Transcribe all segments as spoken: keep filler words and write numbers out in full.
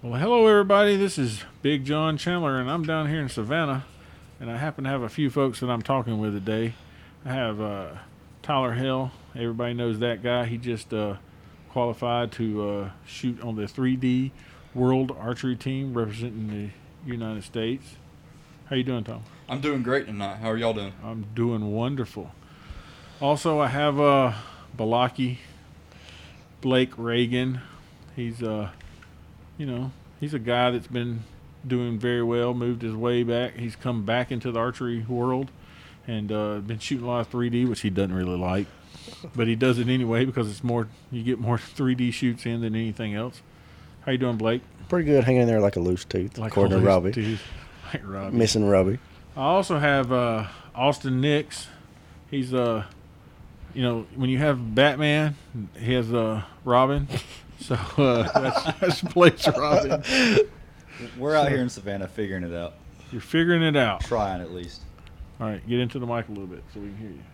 Well, hello everybody. This is Big John Chandler, and I'm down here in Savannah, and I happen to have a few folks that I'm talking with today. I have uh, Tyler Hill. Everybody knows that guy. He just uh, qualified to uh, shoot on the three D World Archery Team representing the United States. How you doing, Tom? I'm doing great tonight. How are y'all doing? I'm doing wonderful. Also, I have uh, Balaki, Blake Reagan. He's uh, you know, he's a guy that's been doing very well, moved his way back. He's come back into the archery world and uh, been shooting a lot of three D, which he doesn't really like. But he does it anyway because it's more, you get more three D shoots in than anything else. How you doing, Blake? Pretty good, hanging in there like a loose tooth, Like according to Robbie. Tooth. Like Robbie. Missing Robbie. I also have uh, Austin Nix. He's, uh, you know, when you have Batman, he has uh, Robin. So uh, that's, that's Blake's Robin. We're out here in Savannah figuring it out. You're figuring it out. Trying, at least. All right, get into the mic a little bit so we can hear you.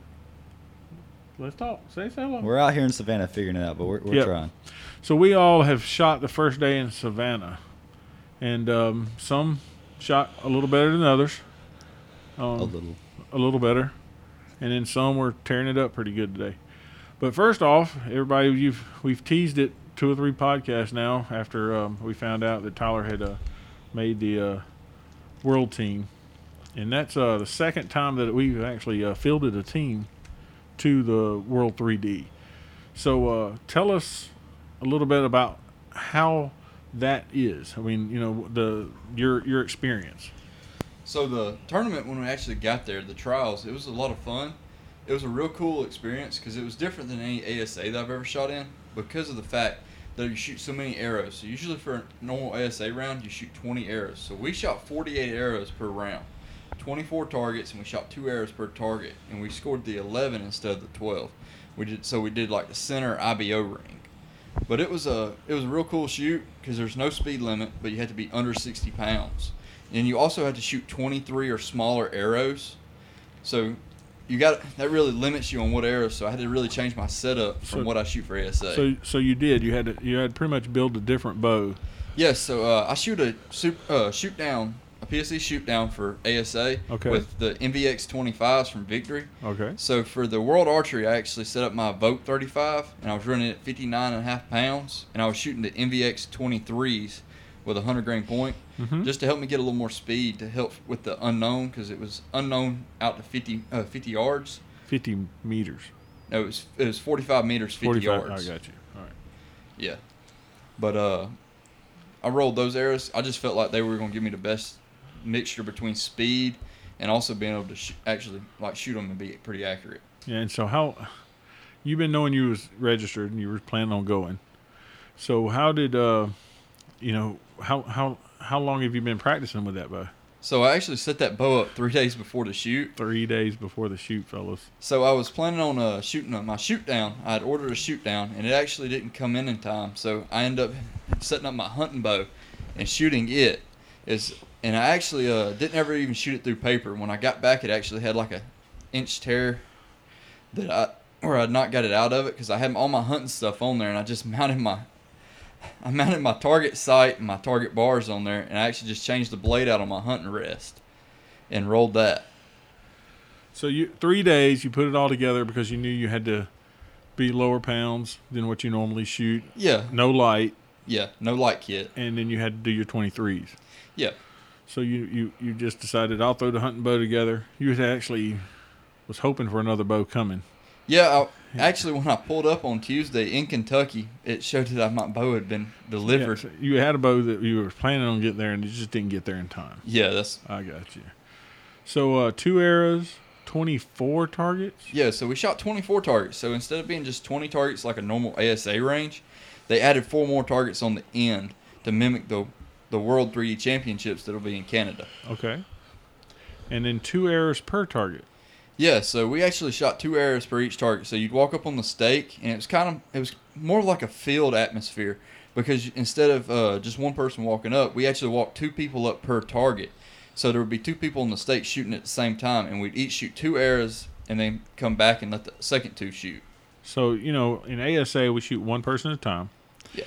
Let's talk. Say hello. We're out here in Savannah figuring it out, but we're, we're Yep. trying. So we all have shot the first day in Savannah, and um, some shot a little better than others. Um, A little. a little better, and then some were tearing it up pretty good today. But first off, everybody, you've we've teased it two or three podcasts now after um, we found out that Tyler had uh, made the uh, world team, and that's uh, the second time that we've actually uh, fielded a team to the World three D. So uh, tell us a little bit about how that is. I mean, you know, the your your experience. So the tournament, when we actually got there, the trials, it was a lot of fun. It was a real cool experience because it was different than any A S A that I've ever shot in because of the fact that you shoot so many arrows. So usually for a normal A S A round, you shoot twenty arrows. So we shot forty-eight arrows per round, twenty-four targets, and we shot two arrows per target, and we scored the eleven instead of the twelve. We did so we did like the center I B O ring. But it was a it was a real cool shoot because there's no speed limit, but you had to be under sixty pounds. And you also had to shoot twenty-three or smaller arrows. So you got that really limits you on what arrows. So I had to really change my setup from So- what I shoot for A S A. So so you did. You had to you had to pretty much build a different bow. yes, so uh, I shoot a sup- uh, shoot down a P S E shoot down for A S A Okay. with the M V X twenty-fives from Victory. Okay. So for the World Archery, I actually set up my Vote thirty-five, and I was running it at fifty-nine and a half pounds, and I was shooting the M V X twenty-threes with a one hundred grain point, Mhm. just to help me get a little more speed to help with the unknown, because it was unknown out to fifty, uh, fifty yards. fifty meters. No, it was it was forty-five meters, fifty forty-five. yards. I got you. All right. Yeah, but uh, I rolled those arrows. I just felt like they were going to give me the best mixture between speed and also being able to sh- actually like shoot them and be pretty accurate. Yeah. And so how you've been knowing you was registered and you were planning on going. So how did uh, you know how how how long have you been practicing with that bow? So I actually set that bow up three days before the shoot. Three days before the shoot, fellas. So I was planning on uh, shooting uh, my shoot down. I had ordered a shoot down, and it actually didn't come in in time. So I ended up setting up my hunting bow and shooting it. Is and I actually uh, didn't ever even shoot it through paper. When I got back, it actually had like a inch tear that I where I'd not got it out of it because I had all my hunting stuff on there, and I just mounted my I mounted my target sight and my target bars on there, and I actually just changed the blade out on my hunting rest and rolled that. So you three days you put it all together because you knew you had to be lower pounds than what you normally shoot. Yeah, No light, yeah, no light kit. and then you had to do your twenty-threes. Yeah. So you, you, you just decided I'll throw the hunting bow together. You had actually was hoping for another bow coming. Yeah, I, actually, when I pulled up on Tuesday in Kentucky, it showed that my bow had been delivered. Yeah, so you had a bow that you were planning on getting there, and you just didn't get there in time. Yeah, that's I got you. So uh, two arrows, twenty-four targets. yeah. So we shot twenty-four targets. So instead of being just twenty targets like a normal A S A range, they added four more targets on the end to mimic the the World three D Championships that'll be in Canada. Okay. And then two arrows per target. Yeah, so we actually shot two arrows per each target. So you'd walk up on the stake, and it was kind of it was more like a field atmosphere because instead of uh, just one person walking up, we actually walked two people up per target. So there would be two people on the stake shooting at the same time, and we'd each shoot two arrows and then come back and let the second two shoot. So, you know, in A S A, we shoot one person at a time. Yeah.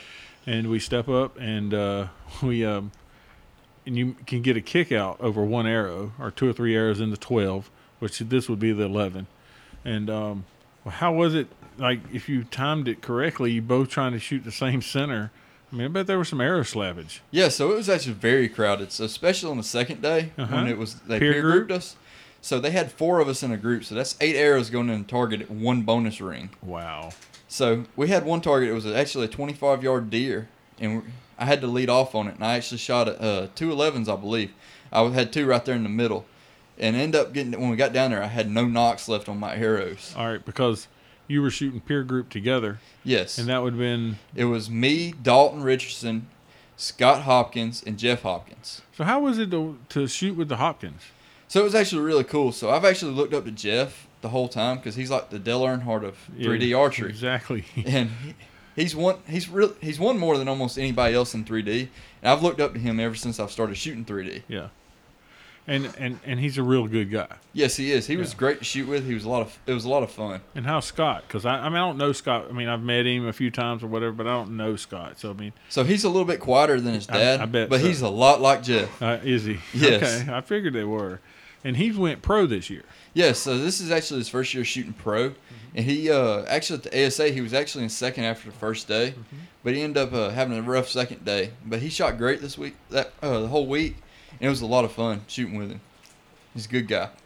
and we step up and uh, we um, and you can get a kick out over one arrow or two or three arrows in the twelve, which this would be the eleven. And um, well, how was it? Like, if you timed it correctly, you both trying to shoot the same center. I mean, I bet there was some arrow slavage. Yeah, so it was actually very crowded. So especially on the second day Uh-huh. when it was they Peer peer, group? grouped us. So they had four of us in a group. So that's eight arrows going in the target at one bonus ring. Wow. So we had one target. It was actually a twenty-five yard deer, and we- I had to lead off on it. And I actually shot at uh, two elevens, I believe. I had two right there in the middle, and ended up getting when we got down there, I had no knocks left on my arrows. All right, because you were shooting peer group together, Yes, and that would have been. it was me, Dalton Richardson, Scott Hopkins, and Jeff Hopkins. So how was it to, to shoot with the Hopkins? So it was actually really cool. So I've actually looked up to Jeff the whole time because he's like the Dale Earnhardt of three D Yeah, archery. Exactly. And he, he's won he's real he's won more than almost anybody else in three D. And I've looked up to him ever since I've started shooting three D. Yeah. And, and and he's a real good guy. Yes, he is. He was Yeah. great to shoot with. He was a lot of it was a lot of fun. And how's Scott? Because I, I mean, I don't know Scott. I mean, I've met him a few times or whatever, but I don't know Scott. So I mean, So he's a little bit quieter than his I- dad, I bet but so. he's a lot like Jeff. uh, is he? Yes. Okay, I figured they were. And he went pro this year. Yes, so this is actually his first year shooting pro, and he uh, actually at the A S A he was actually in second after the first day, but he ended up uh, having a rough second day. But he shot great this week, that uh, the whole week, and it was a lot of fun shooting with him. He's a good guy.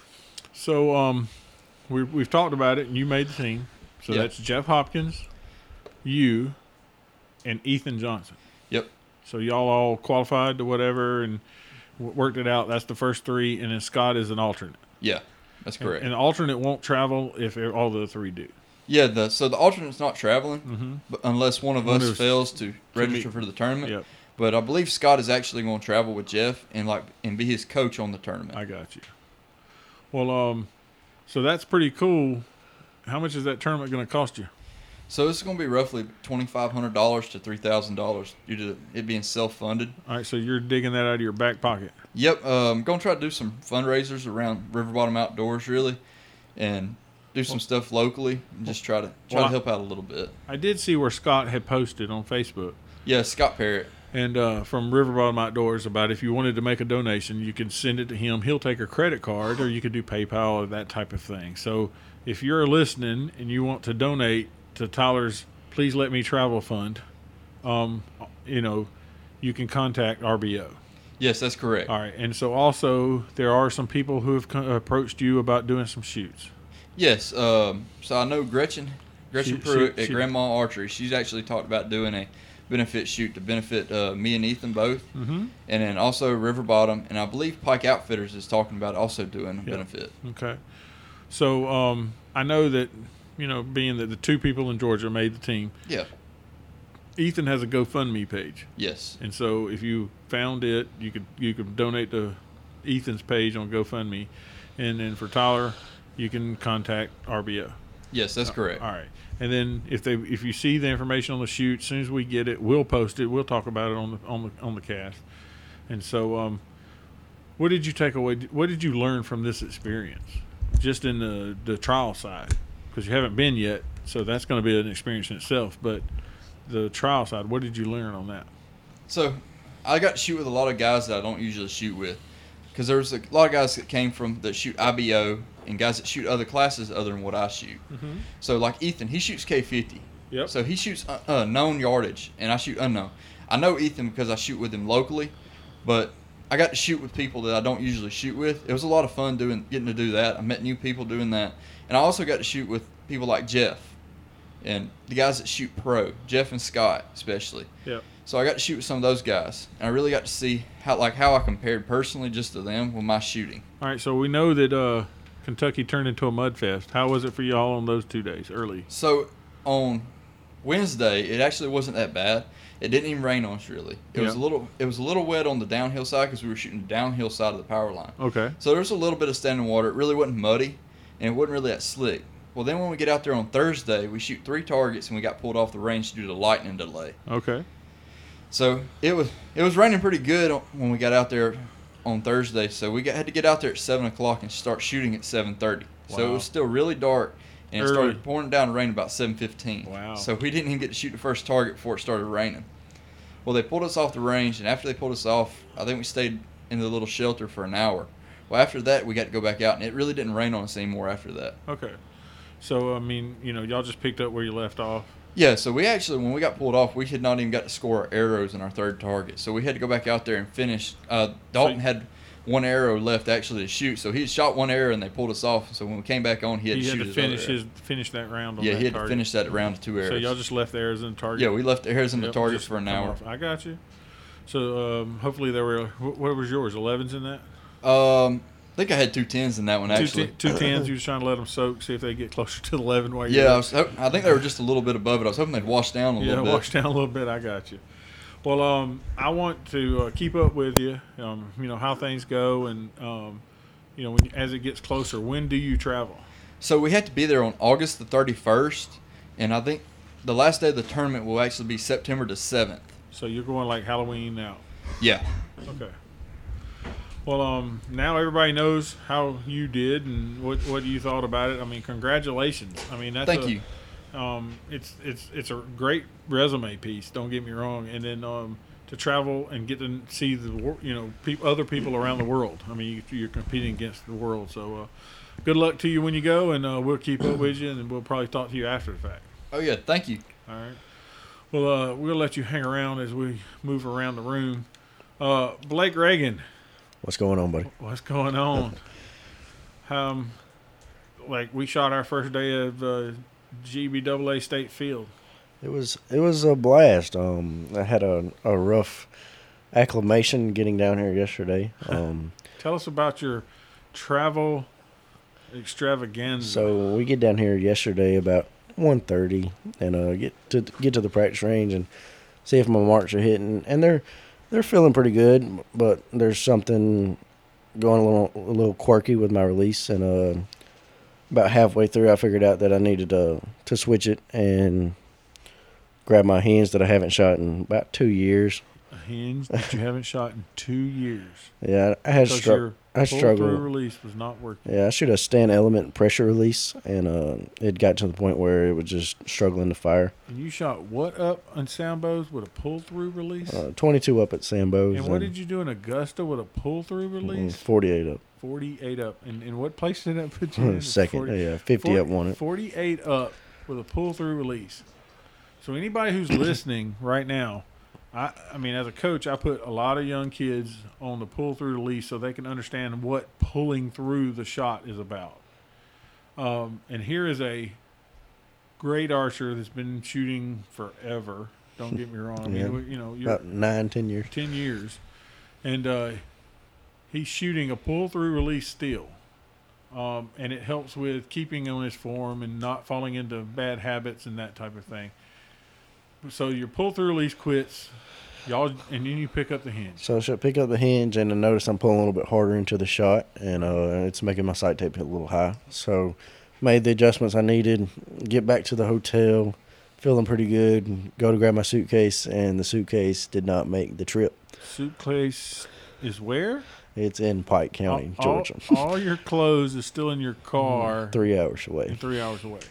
So um, we we've talked about it, and you made the team. So Yeah. that's Jeff Hopkins, you, and Ethan Johnson. Yep. So y'all all qualified to whatever and w- worked it out. That's the first three, and then Scott is an alternate. Yeah, that's correct. And, and the alternate won't travel if all the three do. yeah, the so the alternate's not traveling, Mm-hmm. but unless one of One us of- fails to register meet- for the tournament. Yep, But I believe Scott is actually going to travel with Jeff and like and be his coach on the tournament. I got you. Well, um, so that's pretty cool. How much is that tournament going to cost you? So this is going to be roughly twenty five hundred dollars to three thousand dollars due to it being self funded. All right, so you're digging that out of your back pocket. Yep, uh, I'm going to try to do some fundraisers around River Bottom Outdoors, really, and do some stuff locally and just try to try Well, to help out a little bit. I did see where Scott had posted on Facebook Yeah, Scott Parrott. and uh, from River Bottom Outdoors about if you wanted to make a donation, you could send it to him. He'll take a credit card, or you could do PayPal or that type of thing. So if you're listening and you want to donate to Tyler's Please Let Me Travel Fund, um, you know, you can contact R B O. Yes, that's correct. All right, and so also there are some people who have co- approached you about doing some shoots. Yes, um, so I know Gretchen, Gretchen She- Pruitt she- at she- Grandma Archery. She's actually talked about doing a benefit shoot to benefit uh, me and Ethan both, Mm-hmm. and then also River Bottom, and I believe Pike Outfitters is talking about also doing a Yeah. benefit. Okay. So um, I know that, you know, being that the two people in Georgia made the team, Yeah. Ethan has a GoFundMe page. Yes. And so if you found it, you could you could donate to Ethan's page on GoFundMe. And then for Tyler, you can contact R B O. Yes, that's correct. All right. And then if they if you see the information on the shoot, as soon as we get it, we'll post it. We'll talk about it on the on the on the cast. And so um what did you take away? What did you learn from this experience? Just in the the trial side, because you haven't been yet, so that's going to be an experience in itself, but the trial side, what did you learn on that? So, I got to shoot with a lot of guys that I don't usually shoot with, because there's a lot of guys that came from that shoot I B O and guys that shoot other classes other than what I shoot. Mm-hmm. So, like Ethan, he shoots K fifty. Yep. So he shoots uh, uh, known yardage, and I shoot unknown. I know Ethan because I shoot with him locally, but I got to shoot with people that I don't usually shoot with. It was a lot of fun doing, getting to do that. I met new people doing that, and I also got to shoot with people like Jeff, and the guys that shoot pro, Jeff and Scott especially. Yep. So I got to shoot with some of those guys, and I really got to see how like how I compared personally just to them with my shooting. All right, so we know that uh, Kentucky turned into a mud fest. How was it for y'all on those two days early? So on Wednesday, it actually wasn't that bad. It didn't even rain on us really. It was a Yeah. little it was a little wet on the downhill side because we were shooting the downhill side of the power line. Okay. So there was a little bit of standing water. It really wasn't muddy, and it wasn't really that slick. Well, then when we get out there on Thursday, we shoot three targets, and we got pulled off the range due to lightning delay. Okay. So it was it was raining pretty good when we got out there on Thursday. So we got, had to get out there at seven o'clock and start shooting at seven thirty. So it Wow. was still really dark, and it Early. started pouring down rain about seven fifteen. Wow. So we didn't even get to shoot the first target before it started raining. Well, they pulled us off the range, and after they pulled us off, I think we stayed in the little shelter for an hour. Well, after that, we got to go back out, and it really didn't rain on us anymore after that. Okay. So, I mean, you know, y'all just picked up where you left off. Yeah, so we actually, when we got pulled off, we had not even got to score our arrows in our third target. So we had to go back out there and finish. Uh, Dalton So- had one arrow left actually to shoot. So he had shot one arrow, and they pulled us off. So when we came back on, he had He to had shoot to his finish other his arrow. finish that round on Yeah, that he had target. to finish that round to two arrows. So y'all just left the arrows in the target? Yeah, we left the arrows in the Yep, target just for an come hour. off. I got you. So um, hopefully there were, wh- what was yours, elevens in that? Um, I think I had two tens in that one, actually. Two, two tens, you was trying to let them soak, see if they get closer to the eleven while you're Yeah, I, was, ho- I think they were just a little bit above it. I was hoping they'd wash down a Yeah, little bit. wash down a little bit. I got you. Well, um, I want to uh, keep up with you. Um, you know how things go, and um, you know when, as it gets closer. When do you travel? So we had to be there on August the thirty-first, and I think the last day of the tournament will actually be September the seventh. So you're going like Halloween now. Yeah. Okay. Well, um, now everybody knows how you did and what what you thought about it. I mean, congratulations. I mean, that's Thank a, you. Um, it's it's it's a great resume piece. Don't get me wrong. And then um, to travel and get to see the wor- you know peop other people around the world. I mean, you, you're competing against the world. So uh, good luck to you when you go, and uh, we'll keep up with you, and we'll probably talk to you after the fact. Oh, yeah, thank you. All right. Well, uh, we'll let you hang around as we move around the room. Uh, Blake Reagan. What's going on, buddy? What's going on? um, like we shot our first day of uh, G B A A State Field. It was it was a blast. Um, I had a a rough acclimation getting down here yesterday. Um, Tell us about your travel extravaganza. so we get down here yesterday about one thirty and uh, get to get to the practice range and see if my marks are hitting, and they're they're feeling pretty good, but there's something going a little a little quirky with my release, and uh, about halfway through, I figured out that I needed to to switch it and grab my hinge that I haven't shot in about two years. a hinge that you haven't shot in two years. Yeah, I had Because stru- your I pull-through struggled. release was not working. Yeah, I shoot a stand element pressure release, and uh, it got to the point where it was just struggling to fire. And you shot what up on Sambo's with a pull-through release? Uh, twenty-two up at Sambo's. and what did you do in Augusta with a pull-through release? forty-eight up. forty-eight up. And, and what place did that put you in? Second, forty yeah, fifty up one it. forty-eight up with a pull-through release. So anybody who's listening right now, I, I mean, as a coach, I put a lot of young kids on the pull-through release so they can understand what pulling through the shot is about. Um, and here is a great archer that's been shooting forever. Don't get me wrong. I mean, Yeah. we- you know, you're About nine, ten years. ten years, and uh, he's shooting a pull-through release still. Um, and it helps with keeping on his form and not falling into bad habits and that type of thing. So your pull-through release quits, y'all, and then you pick up the hinge. So I should pick up the hinge, and I notice I'm pulling a little bit harder into the shot, and uh, it's making my sight tape hit a little high. So made the adjustments I needed, get back to the hotel, feeling pretty good, go to grab my suitcase, and the suitcase did not make the trip. Suitcase is where? It's in Pike County, all, Georgia. All, all your clothes is still in your car. Three hours and away. Three hours away.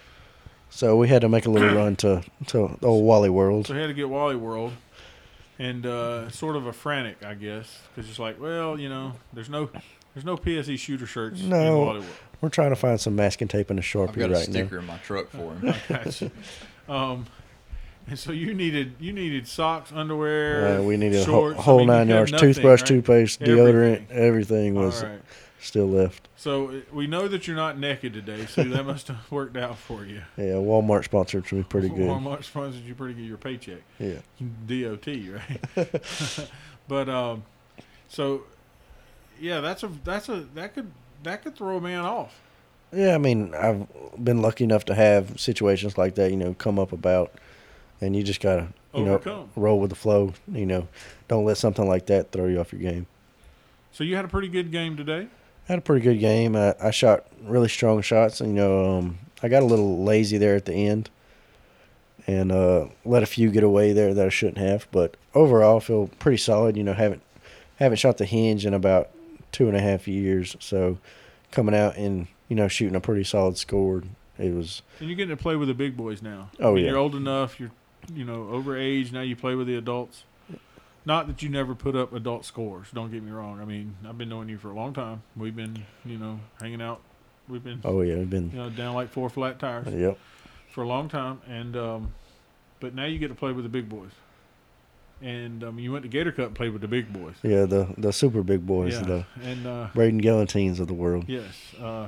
So we had to make a little run to, to the old Wally World. So he had to get Wally World, and uh, sort of a frantic, I guess, because it's like, well, you know, there's no, there's no P S E shooter shirts in No. Wally World. We're trying to find some masking tape and a I've Sharpie got a right now. sticker in my truck for him. Gotcha. um, and so you needed you needed socks, underwear, Uh, we needed a shorts. whole, whole I mean, you nine had yards. nothing, Toothbrush, right? toothpaste, Everything. deodorant, everything was All right. still left. So uh, we know that you're not naked today, so that must have worked out for you. Yeah, Walmart sponsored me pretty good. Walmart sponsored you pretty good. Your paycheck, Yeah. D O T, right? But um, so yeah, that's a that's a that could that could throw a man off. Yeah, I mean, I've been lucky enough to have situations like that, you know, come up about, and you just gotta, you Overcome. know, roll with the flow. You know, don't let something like that throw you off your game. So you had a pretty good game today. I had a pretty good game. I, I shot really strong shots, and you know, um, I got a little lazy there at the end, and uh, let a few get away there that I shouldn't have. But overall, I feel pretty solid. You know, haven't haven't shot the hinge in about two and a half years, so coming out and you know shooting a pretty solid score, it was. And you're getting to play with the big boys now. Oh, I mean, yeah. You're old enough. You're you know, overage. Now you play with the adults. Not that you never put up adult scores. Don't get me wrong. I mean, I've been knowing you for a long time. We've been, you know, hanging out. We've been, Oh yeah, we've been. you know, down like four flat tires Yep. for a long time. And um, but now you get to play with the big boys. And um, you went to Gator Cup and played with the big boys. Yeah, the the super big boys, Yeah. the And uh, Braden Galantines of the world. yes, uh,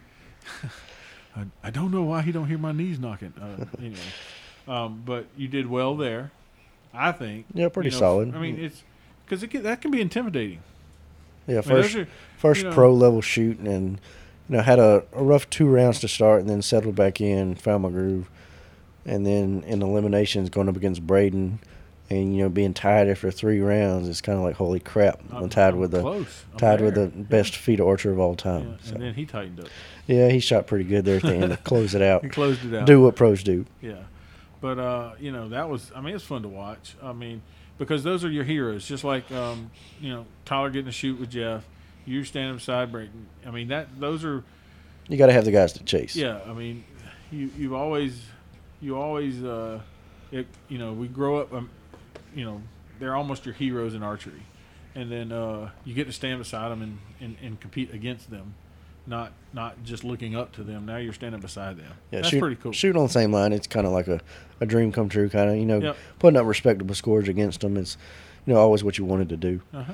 I, I don't know why he don't hear my knees knocking. Uh, anyway, um, but you did well there, I think. Yeah, pretty You know, solid. I mean, it's because it can, that can be intimidating. Yeah, I mean, those first are- first you know- pro level shooting, and you know had a, a rough two rounds to start, and then settled back in, found my groove, and then in eliminations going up against Braden, and you know being tied after three rounds, it's kind of like holy crap, I'm, I'm tied I'm with the close. I'm tied with there. the best feet archer of all Yeah, time. and So, then he tightened up. yeah, he shot pretty good there at the end to close it out. He closed it out. Do what pros do. Yeah, but uh, you know that was. I mean, it's fun to watch. I mean, because those are your heroes. Just like um, you know Tyler getting to shoot with Jeff, you standing beside Braden. I mean that those are. You got to have the guys to chase. Yeah, I mean, you you always you always uh, it, you know we grow up. Um, you know they're almost your heroes in archery, and then uh, you get to stand beside them and, and, and compete against them. Not not just looking up to them. Now you're standing beside them. Yeah, That's shoot, pretty cool. Shooting on the same line, it's kind of like a, a dream come true. Kind of, you know, Yep. putting up respectable scores against them is, you know, always what you wanted to do. Uh-huh.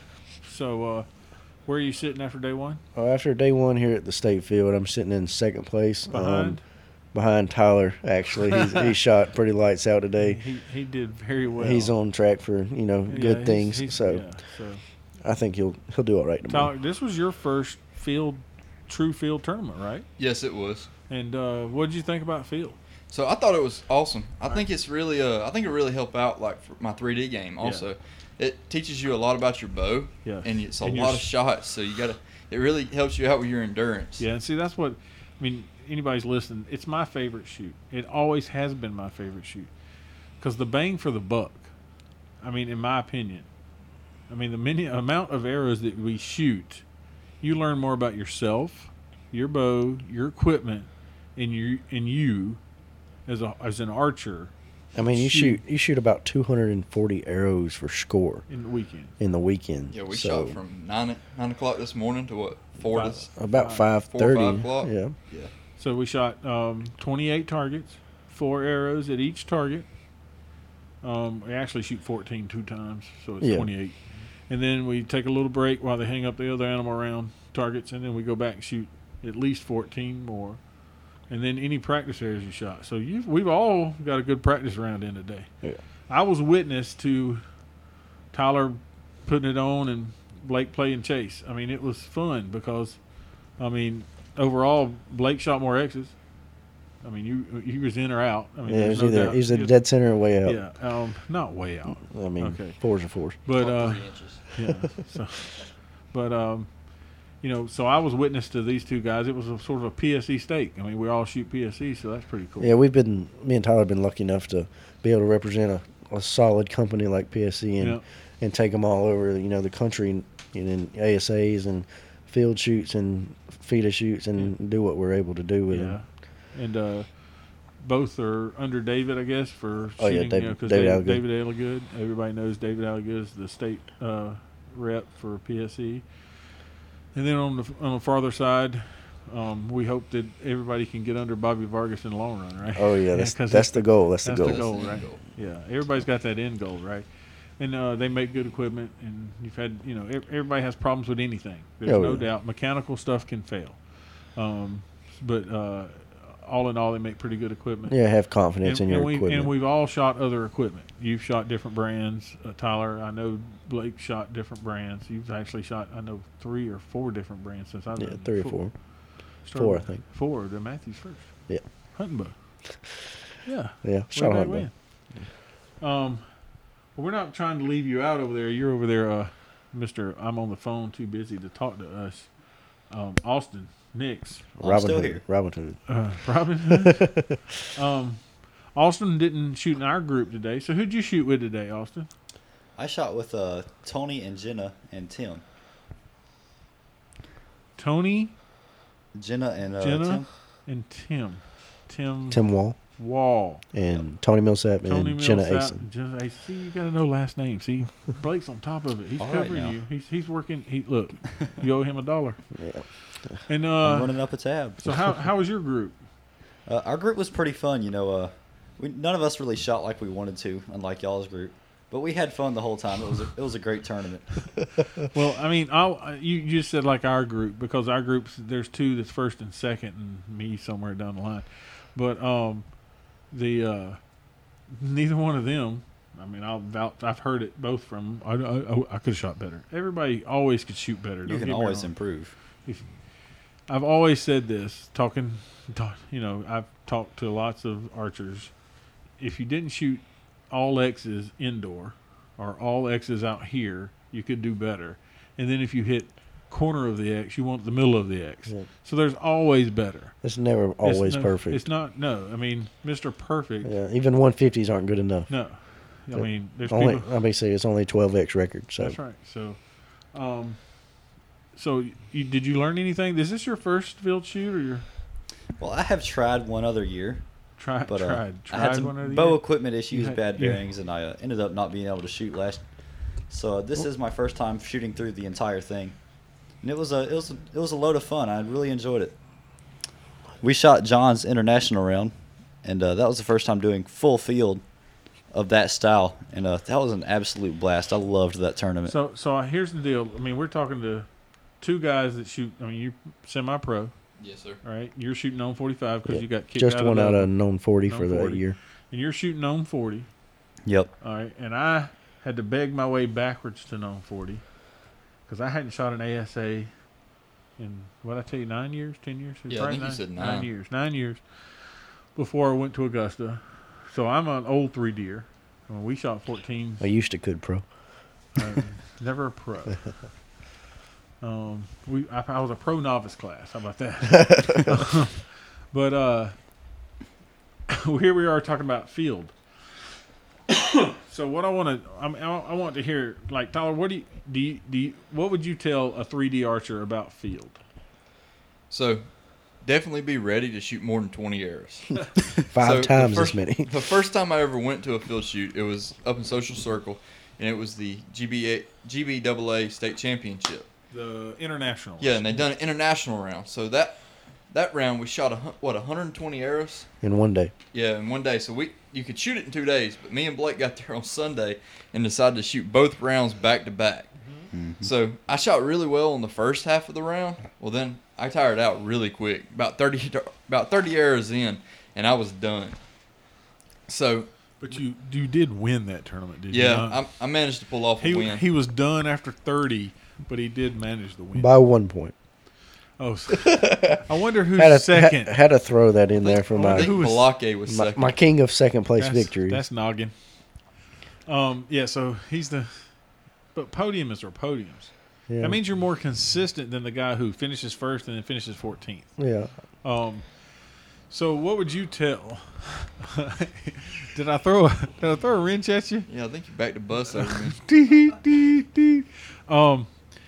So, uh, where are you sitting after day one? Uh, after day one here at the state field, I'm sitting in second place. Behind? Um, behind Tyler, actually. He's, he shot pretty lights out today. He he did very well. He's on track for, you know, Yeah, good he's- things. he's- so yeah, so I think he'll he'll do all right tomorrow. Tyler, this was your first field, true field tournament, right? Yes, it was. And uh, what did you think about field? So I thought it was awesome. I think it's really uh I think it really help out like for my three D game also. It teaches you a lot about your bow. Yeah. And it's a And your lot of s- shots, so you got to it really helps you out with your endurance. Yeah, and see that's what I mean. Anybody's listening, it's my favorite shoot. It always has been my favorite shoot because the bang for the buck. I mean, in my opinion, I mean the many amount of arrows that we shoot, you learn more about yourself, your bow, your equipment, and you and you as a as an archer I mean, you shoot. shoot you shoot about two hundred forty arrows for score in the weekend. in the weekend. Yeah, we so shot from nine nine o'clock this morning to what four to Five. about five four or thirty. five o'clock. Yeah. yeah. So we shot um, twenty-eight targets, four arrows at each target. Um, we actually shoot fourteen two times, so it's Yeah. twenty-eight. And then we take a little break while they hang up the other animal around targets, and then we go back and shoot at least fourteen more. And then any practice areas you shot. So you we've all got a good practice round in today. Yeah. I was witness to Tyler putting it on and Blake playing chase. I mean, it was fun because, I mean, overall Blake shot more X's. I mean, you he was in or out. I mean, Yeah, there's he's no either doubt. he's He a was- dead center or way out. Yeah, um, not way out, I mean, Okay. fours are fours. but About uh, three inches. yeah. So, but um, you know, so I was witness to these two guys. It was a sort of a P S E stake. I mean, we all shoot P S E, so that's pretty cool. Yeah, we've been me and Tyler have been lucky enough to be able to represent a, a solid company like P S C and Yeah. and take them all over, you know, the country and in A S As and field shoots and FIDA shoots and do what we're able to do with Yeah, them. and uh, both are under David, I guess, for Oh, yeah, shooting. David- you know, 'cause David David, Alligood. David Alligood. Everybody knows David Alligood is the state uh, rep for P S E. And then on the on the farther side, um, we hope that everybody can get under Bobby Vargas in the long run, right? Oh yeah, that's 'cause that's the goal. That's, that's the the goal. goal, That's the right? end goal. Yeah, everybody's got that end goal, right? And uh, they make good equipment, and you've had, you know, ev- everybody has problems with anything. There's Oh, no yeah. doubt. Mechanical stuff can fail, um, but uh, all in all, they make pretty good equipment. Yeah, have confidence and, in your and we, equipment. And we've all shot other equipment. You've shot different brands, uh, Tyler. I know Blake shot different brands. You've actually shot, I know, three or four different brands since I've yeah, been three or four. started- Four, I think. Four. The Matthews first. Yeah. Hunting bow. Yeah. Yeah, Way shot back on when. Um, well, we're not trying to leave you out over there. You're over there, uh, Mister I'm on the phone, too busy to talk to us. Um, Austin, Nix, I'm Robin still Hood. here. Robin Hood. uh, Robin Hood. um, Austin didn't shoot in our group today. So who'd you shoot with today, Austin? I shot with uh, Tony and Jenna and Tim. Tony, Jenna and uh, Jenna, Tim. and Tim. Tim. Tim Wall. Wall. And Tony Millsap Tony and Jenna Millsap. Asen. Jenna Asen. See, you got to know last name. See, Blake's on top of it. He's All right covering now. you. He's he's working. He look, you owe him a dollar. Yeah. And I'm uh, running up a tab. so how how was your group? Uh, our group was pretty fun, you know. Uh, we none of us really shot like we wanted to, unlike y'all's group, but we had fun the whole time. It was a, it was a great tournament. Well, I mean, I'll, you you just said like our group because our groups there's two that's first and second, and me somewhere down the line. But um, the uh, neither one of them. I mean, I'll vouch, I've heard it both from. I, I, I could have shot better. Everybody always could shoot better. You don't can get me always wrong. improve. If, I've always said this, talking, talk, you know, I've talked to lots of archers. If you didn't shoot all X's indoor or all X's out here, you could do better. And then if you hit corner of the X, you want the middle of the X. Yeah. So there's always better. It's never It's always no- perfect. It's not, no. I mean, Mister Perfect, Yeah, even one fifties aren't good enough. no. I Yeah. mean, there's Only, people. I may say it's only twelve X record. So That's right. So, um, so you, did you learn anything? Is this your first field shoot or your Well, I have tried one other year, try, but uh, tried tried I had one of some the bow year? equipment issues, had- bad yeah. bearings, and I uh, ended up not being able to shoot last. So uh, this is my first time shooting through the entire thing, and it was a it was a, it was a load of fun. I really enjoyed it. We shot John's international round, and uh, that was the first time doing full field of that style, and uh, that was an absolute blast. I loved that tournament. So, so here's the deal. I mean, we're talking to two guys that shoot. I mean, you're semi-pro, Yes, sir. right? You're shooting on forty-five because Yeah, you got kicked just out one of out the, of known forty known for that forty. year. and you're shooting on forty. Yep. All right, and I had to beg my way backwards to known forty because I hadn't shot an A S A in what I tell you nine years, ten years. It's Yeah, I right, think you nine, said nine nine. years, nine years before I went to Augusta. So I'm an old three deer. I mean, we shot fourteen. I used to could pro. Uh, never a pro. Um, we I, I was a pro novice class. How about that? But uh, here we are talking about field. So what I want to I, I want to hear, like Tyler, what do you do? You, do you, what would you tell a three D archer about field? So, definitely be ready to shoot more than twenty arrows. Five So, the times first- as many. The first time I ever went to a field shoot, it was up in Social Circle, and it was the G B A G B A A state championship. The international. Yeah, and they done an international round. So that that round we shot a hun- what one hundred twenty arrows. In one day. Yeah, in one day. So we you could shoot it in two days, but me and Blake got there on Sunday and decided to shoot both rounds back to back. So I shot really well in the first half of the round. Well, then I tired out really quick. About thirty about thirty arrows in, and I was done. So But you you did win that tournament, did you? yeah, not? I, I managed to pull off a he win. he was done after thirty, but he did manage the win. By one point. Oh, so- I wonder who's Had to, second. had, had to throw that in there for I my, think who was- Balake was my second. my king of second place that's, victory. That's noggin. Um, yeah, so he's the, but podiums are podiums. yeah. That means you're more consistent than the guy who finishes first and then finishes fourteenth. yeah. Um, so what would you tell? did I throw a, did I throw a wrench at you? Yeah, I think you backed the bus over me. Dee, dee, dee. Um,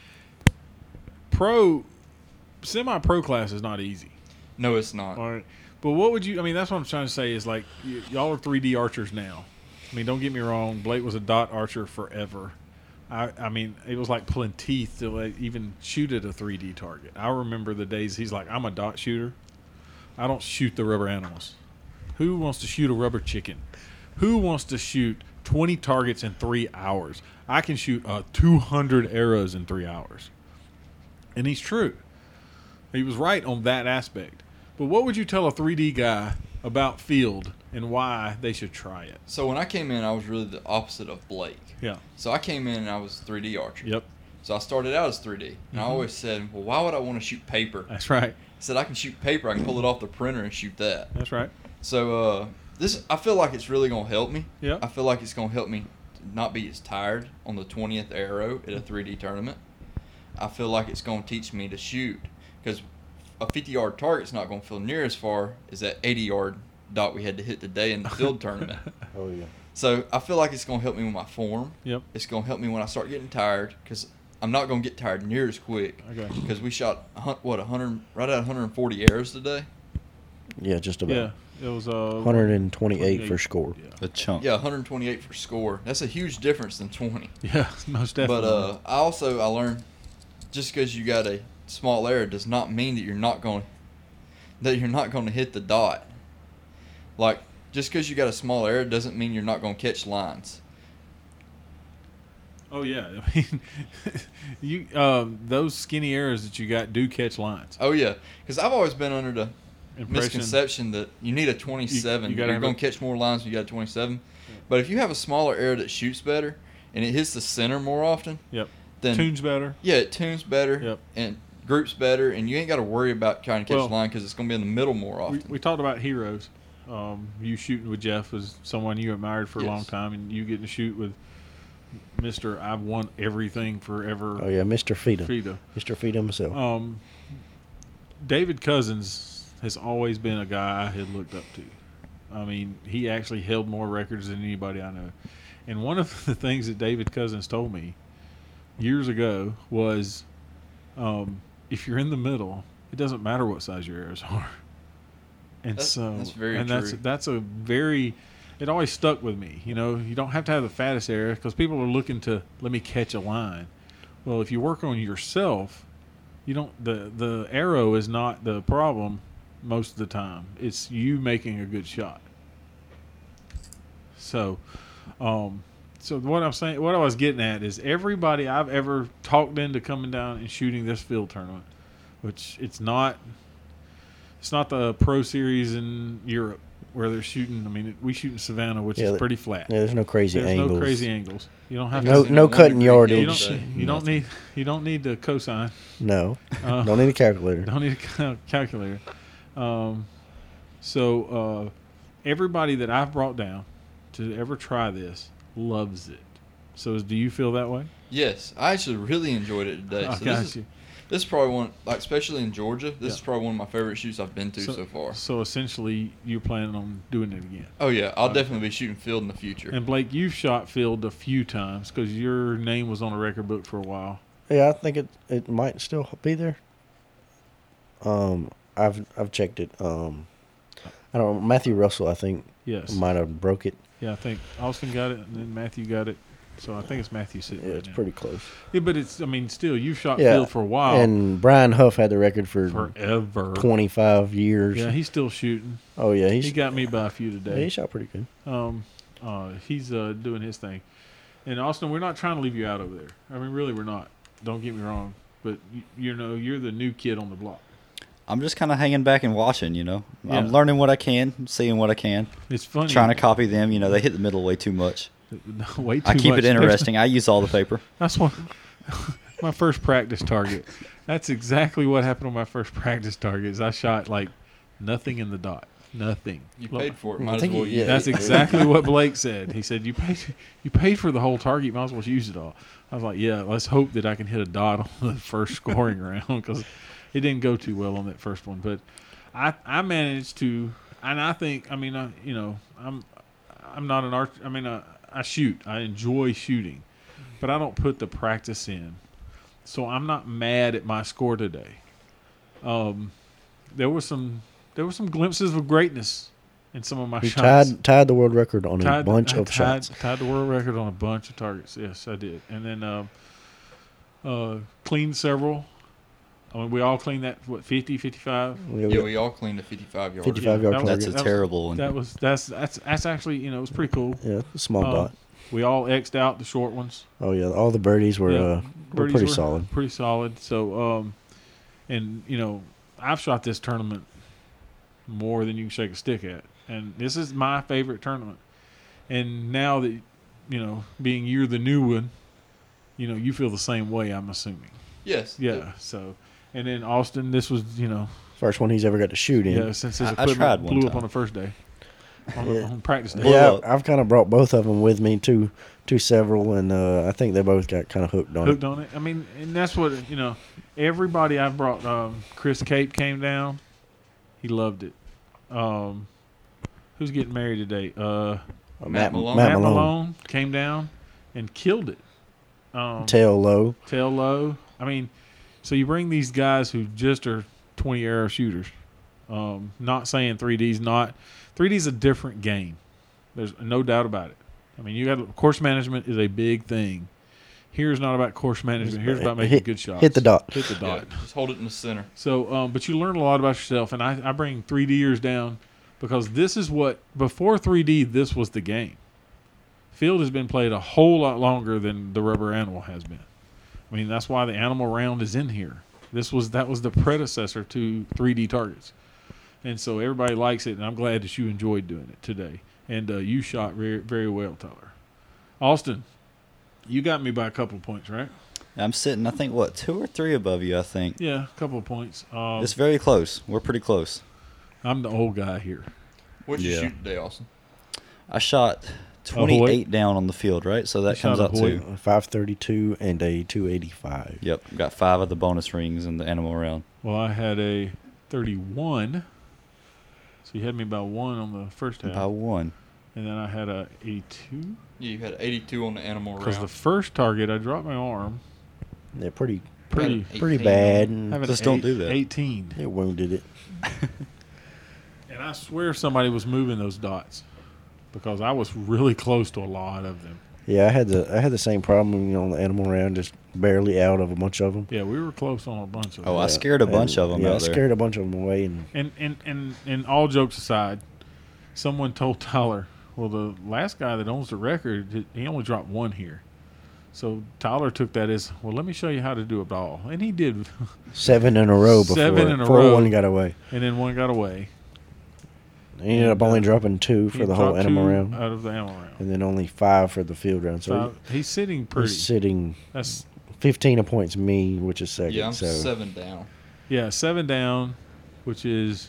pro, semi-pro class is not easy. No, it's not. All right. But what would you, I mean, that's what I'm trying to say is like, y- y'all are three D archers now. I mean, don't get me wrong. Blake was a dot archer forever. I, I mean, it was like pulling teeth to like even shoot at a three D target. I remember the days he's like, I'm a dot shooter. I don't shoot the rubber animals. Who wants to shoot a rubber chicken? Who wants to shoot twenty targets in three hours? I can shoot uh, two hundred arrows in three hours. And he's true. He was right on that aspect. But what would you tell a three D guy about field and why they should try it? So when I came in, I was really the opposite of Blake. Yeah. So I came in and I was three D archer. Yep. So I started out as three D. And Mm-hmm. I always said, well, why would I want to shoot paper? That's right. I said, I can shoot paper. I can pull it off the printer and shoot that. That's right. So uh, this, I feel like it's really going to help me. Yeah. I feel like it's going to help me not be as tired on the twentieth arrow at a three D tournament. I feel like it's going to teach me to shoot because a fifty-yard target's not going to feel near as far as that eighty-yard dot we had to hit today in the field tournament. Oh yeah. So I feel like it's going to help me with my form. Yep. It's going to help me when I start getting tired because I'm not going to get tired near as quick. Okay. Because we shot, a hun- what, one hundred, right at one hundred forty arrows today. Yeah, just about. Yeah. It was uh, one twenty-eight for score. Yeah. A chunk. Yeah, one twenty-eight for score. That's a huge difference than twenty. Yeah, most definitely. But uh, I also I learned just because you got a small error does not mean that you're not going that you're not going to hit the dot. Like just because you got a small error doesn't mean you're not going to catch lines. Oh yeah, I mean, you um, those skinny errors that you got do catch lines. Oh yeah, because I've always been under the Impression. misconception that you need a twenty-seven. You- you You, gotta are have going a- to catch more lines when you got a twenty-seven. But if you have a smaller error that shoots better and it hits the center more often, Yep. then Tunes better. yeah, it tunes better Yep. and groups better, and you ain't got to worry about trying to catch Well, the line because it's going to be in the middle more We, often. we talked about heroes. Um, you shooting with Jeff was someone you admired for a Yes. long time, and you getting to shoot with Mister I've won everything forever. Oh yeah, Mister Feedham. Frida. Mister Feedham himself. Um, David Cousins has always been a guy I had looked up to. I mean, he actually held more records than anybody I know. And one of the things that David Cousins told me years ago was, um, if you're in the middle, it doesn't matter what size your arrows are. And That's- so, that's very and that's true. that's a very, it always stuck with me. You know, you don't have to have the fattest arrow because people are looking to let me catch a line. Well, if you work on yourself, you don't. The the arrow is not the problem most of the time. It's you making a good shot. So, um, so what I'm saying, what I was getting at is everybody I've ever talked into coming down and shooting this field tournament, which it's not, it's not the Pro Series in Europe where they're shooting. I mean, it, we shoot in Savannah, which Yeah, is the- pretty flat. Yeah, there's no crazy There's angles. no crazy angles. You don't have No, to. no one cutting degree yardage. You gauge. don't. You don't Nothing. need. You don't need the cosine. No, Uh, don't need a calculator. Don't need a cal- calculator. Um, so uh, everybody that I've brought down to ever try this loves it. So is, do you feel that way? Yes, I actually really enjoyed it today. I So got this is you. this is probably one, like especially in Georgia. This Yeah. is probably one of my favorite shoots I've been to so, far. So essentially, you're planning on doing it again. Oh yeah, I'll Okay. definitely be shooting field in the future. And Blake, you've shot field a few times because your name was on a record book for a while. Yeah, I think it it might still be there. Um, I've I've checked it. Um, I don't know. Matthew Russell, I think, Yes. might have broke it. Yeah, I think Austin got it, and then Matthew got it. So I think it's Matthew sitting Yeah, right it's now. pretty close. Yeah, but it's. I mean, still, you've shot Yeah, field for a while. And Brian Huff had the record for forever. twenty-five years. Yeah, he's still shooting. Oh yeah, he's He got me by a few yeah, today. he shot pretty good. Um, uh, he's uh, doing his thing. And Austin, we're not trying to leave you out over there. I mean, really, we're not. Don't get me wrong. But you, you know, you're the new kid on the block. I'm just kind of hanging back and watching, you know. I'm Yeah. learning what I can, seeing what I can, It's funny. trying to copy them. You know, they hit the middle way too much. Way too I keep much. it interesting. I use all the paper. That's one. My first practice target. That's exactly what happened on my first practice target. Is I shot like nothing in the dot. Nothing. You Look, paid for it, I might as think well he- use yeah, it. That's exactly what Blake said. He said, "You paid, you paid for the whole target. You might as well use it all." I was like, "Yeah, let's hope that I can hit a dot on the first scoring round because it didn't go too well on that first one." But I, I managed to, and I think, I mean, I, you know, I'm, I'm not an arch. I mean, I, I shoot. I enjoy shooting, but I don't put the practice in, so I'm not mad at my score today. Um, there were some, there were some glimpses of greatness in some of my He shots. tied tied the world record on a Tied- bunch I of tied, shots. Tied the world record on a bunch of targets. Yes, I did. And then um, uh, cleaned several. I mean, we all cleaned that, what, fifty, fifty-five? Yeah, Yeah, we- we all cleaned a fifty-five yard. fifty-five Yeah, yard that was- That's a target. that was- terrible one. That was, that's, that's, that's actually, you know, it was pretty cool. Yeah, a small Uh, dot. We all X'd out the short ones. Oh yeah, all the birdies were Yeah, uh, were birdies pretty were solid. Pretty solid. So, um, and, you know, I've shot this tournament more than you can shake a stick at. And this is my favorite tournament. And now that, you know, being you're the new one, you know, you feel the same way, I'm assuming. Yes. Yeah. So, and then Austin, this was, you know, First one he's ever got to shoot in. yeah, since his I- I equipment tried one blew up time. on the first day, on, Yeah. on practice day. Blew Yeah, up. I've kind of brought both of them with me to to several, and uh, I think they both got kind of hooked on Hooked it. on it. I mean, and that's what, you know, everybody I've brought, um, Chris Cape came down. He loved it. Um, who's getting married today? Uh, Uh, Matt Malone. Matt Matt Malone, Malone came down and killed it. Um, tail low. tail low. I mean, so you bring these guys who just are twenty arrow shooters, Um, not saying three D's not. three D's a different game. There's no doubt about it. I mean, you got course management is a big thing. Here's not about course management. Here's about making hit, good shots. Hit the dot. Hit the Yeah, dot. just hold it in the center. So, um, but you learn a lot about yourself, and I, I bring three D'ers down because this is what before three D. This was the game. Field has been played a whole lot longer than the rubber animal has been. I mean, that's why the animal round is in here. This was that was the predecessor to three D targets, and so everybody likes it. And I'm glad that you enjoyed doing it today. And uh, you shot very very well, Tyler. Austin, you got me by a couple of points, right? I'm sitting, I think, what, two or three above you, I think. Yeah, a couple of points. Um, It's very close. We're pretty close. I'm the old guy here. What'd you Yeah. shoot today, Austin? I shot twenty-eight down on the field, right? So that You comes shot a out Hoyt. to, five thirty-two and a two eighty-five. yep, got five of the bonus rings in the animal round. Well, I had a thirty-one, so you had me by one on the first half, By one. and then I had a eighty-two Yeah, you had eighty-two on the animal because the round. first target I dropped my arm. They're pretty, Pretty, Eighteen. pretty bad. And having Just an don't eight- do that. eighteen, it wounded it. and I swear somebody was moving those dots because I was really close to a lot of them. Yeah, I had the I had the same problem, you know, on the animal round, just barely out of a bunch of them. Yeah, we were close on a bunch of Oh, them. I scared a bunch And, of them yeah, out I there. scared a bunch of them away, and And, and and and all jokes aside, someone told Tyler, well, the last guy that owns the record, he only dropped one here. So Tyler took that as, well, let me show you how to do it all. And he did. seven in a row before, Seven in a before row. one got away. And then one got away. He ended up only dropping two He for the whole dropped animal two round, out of the animal round. and then only five for the field round. So So he's sitting he- pretty. he's sitting That's fifteen of points me, which is second. Yeah, I'm so seven down. yeah, seven down, which is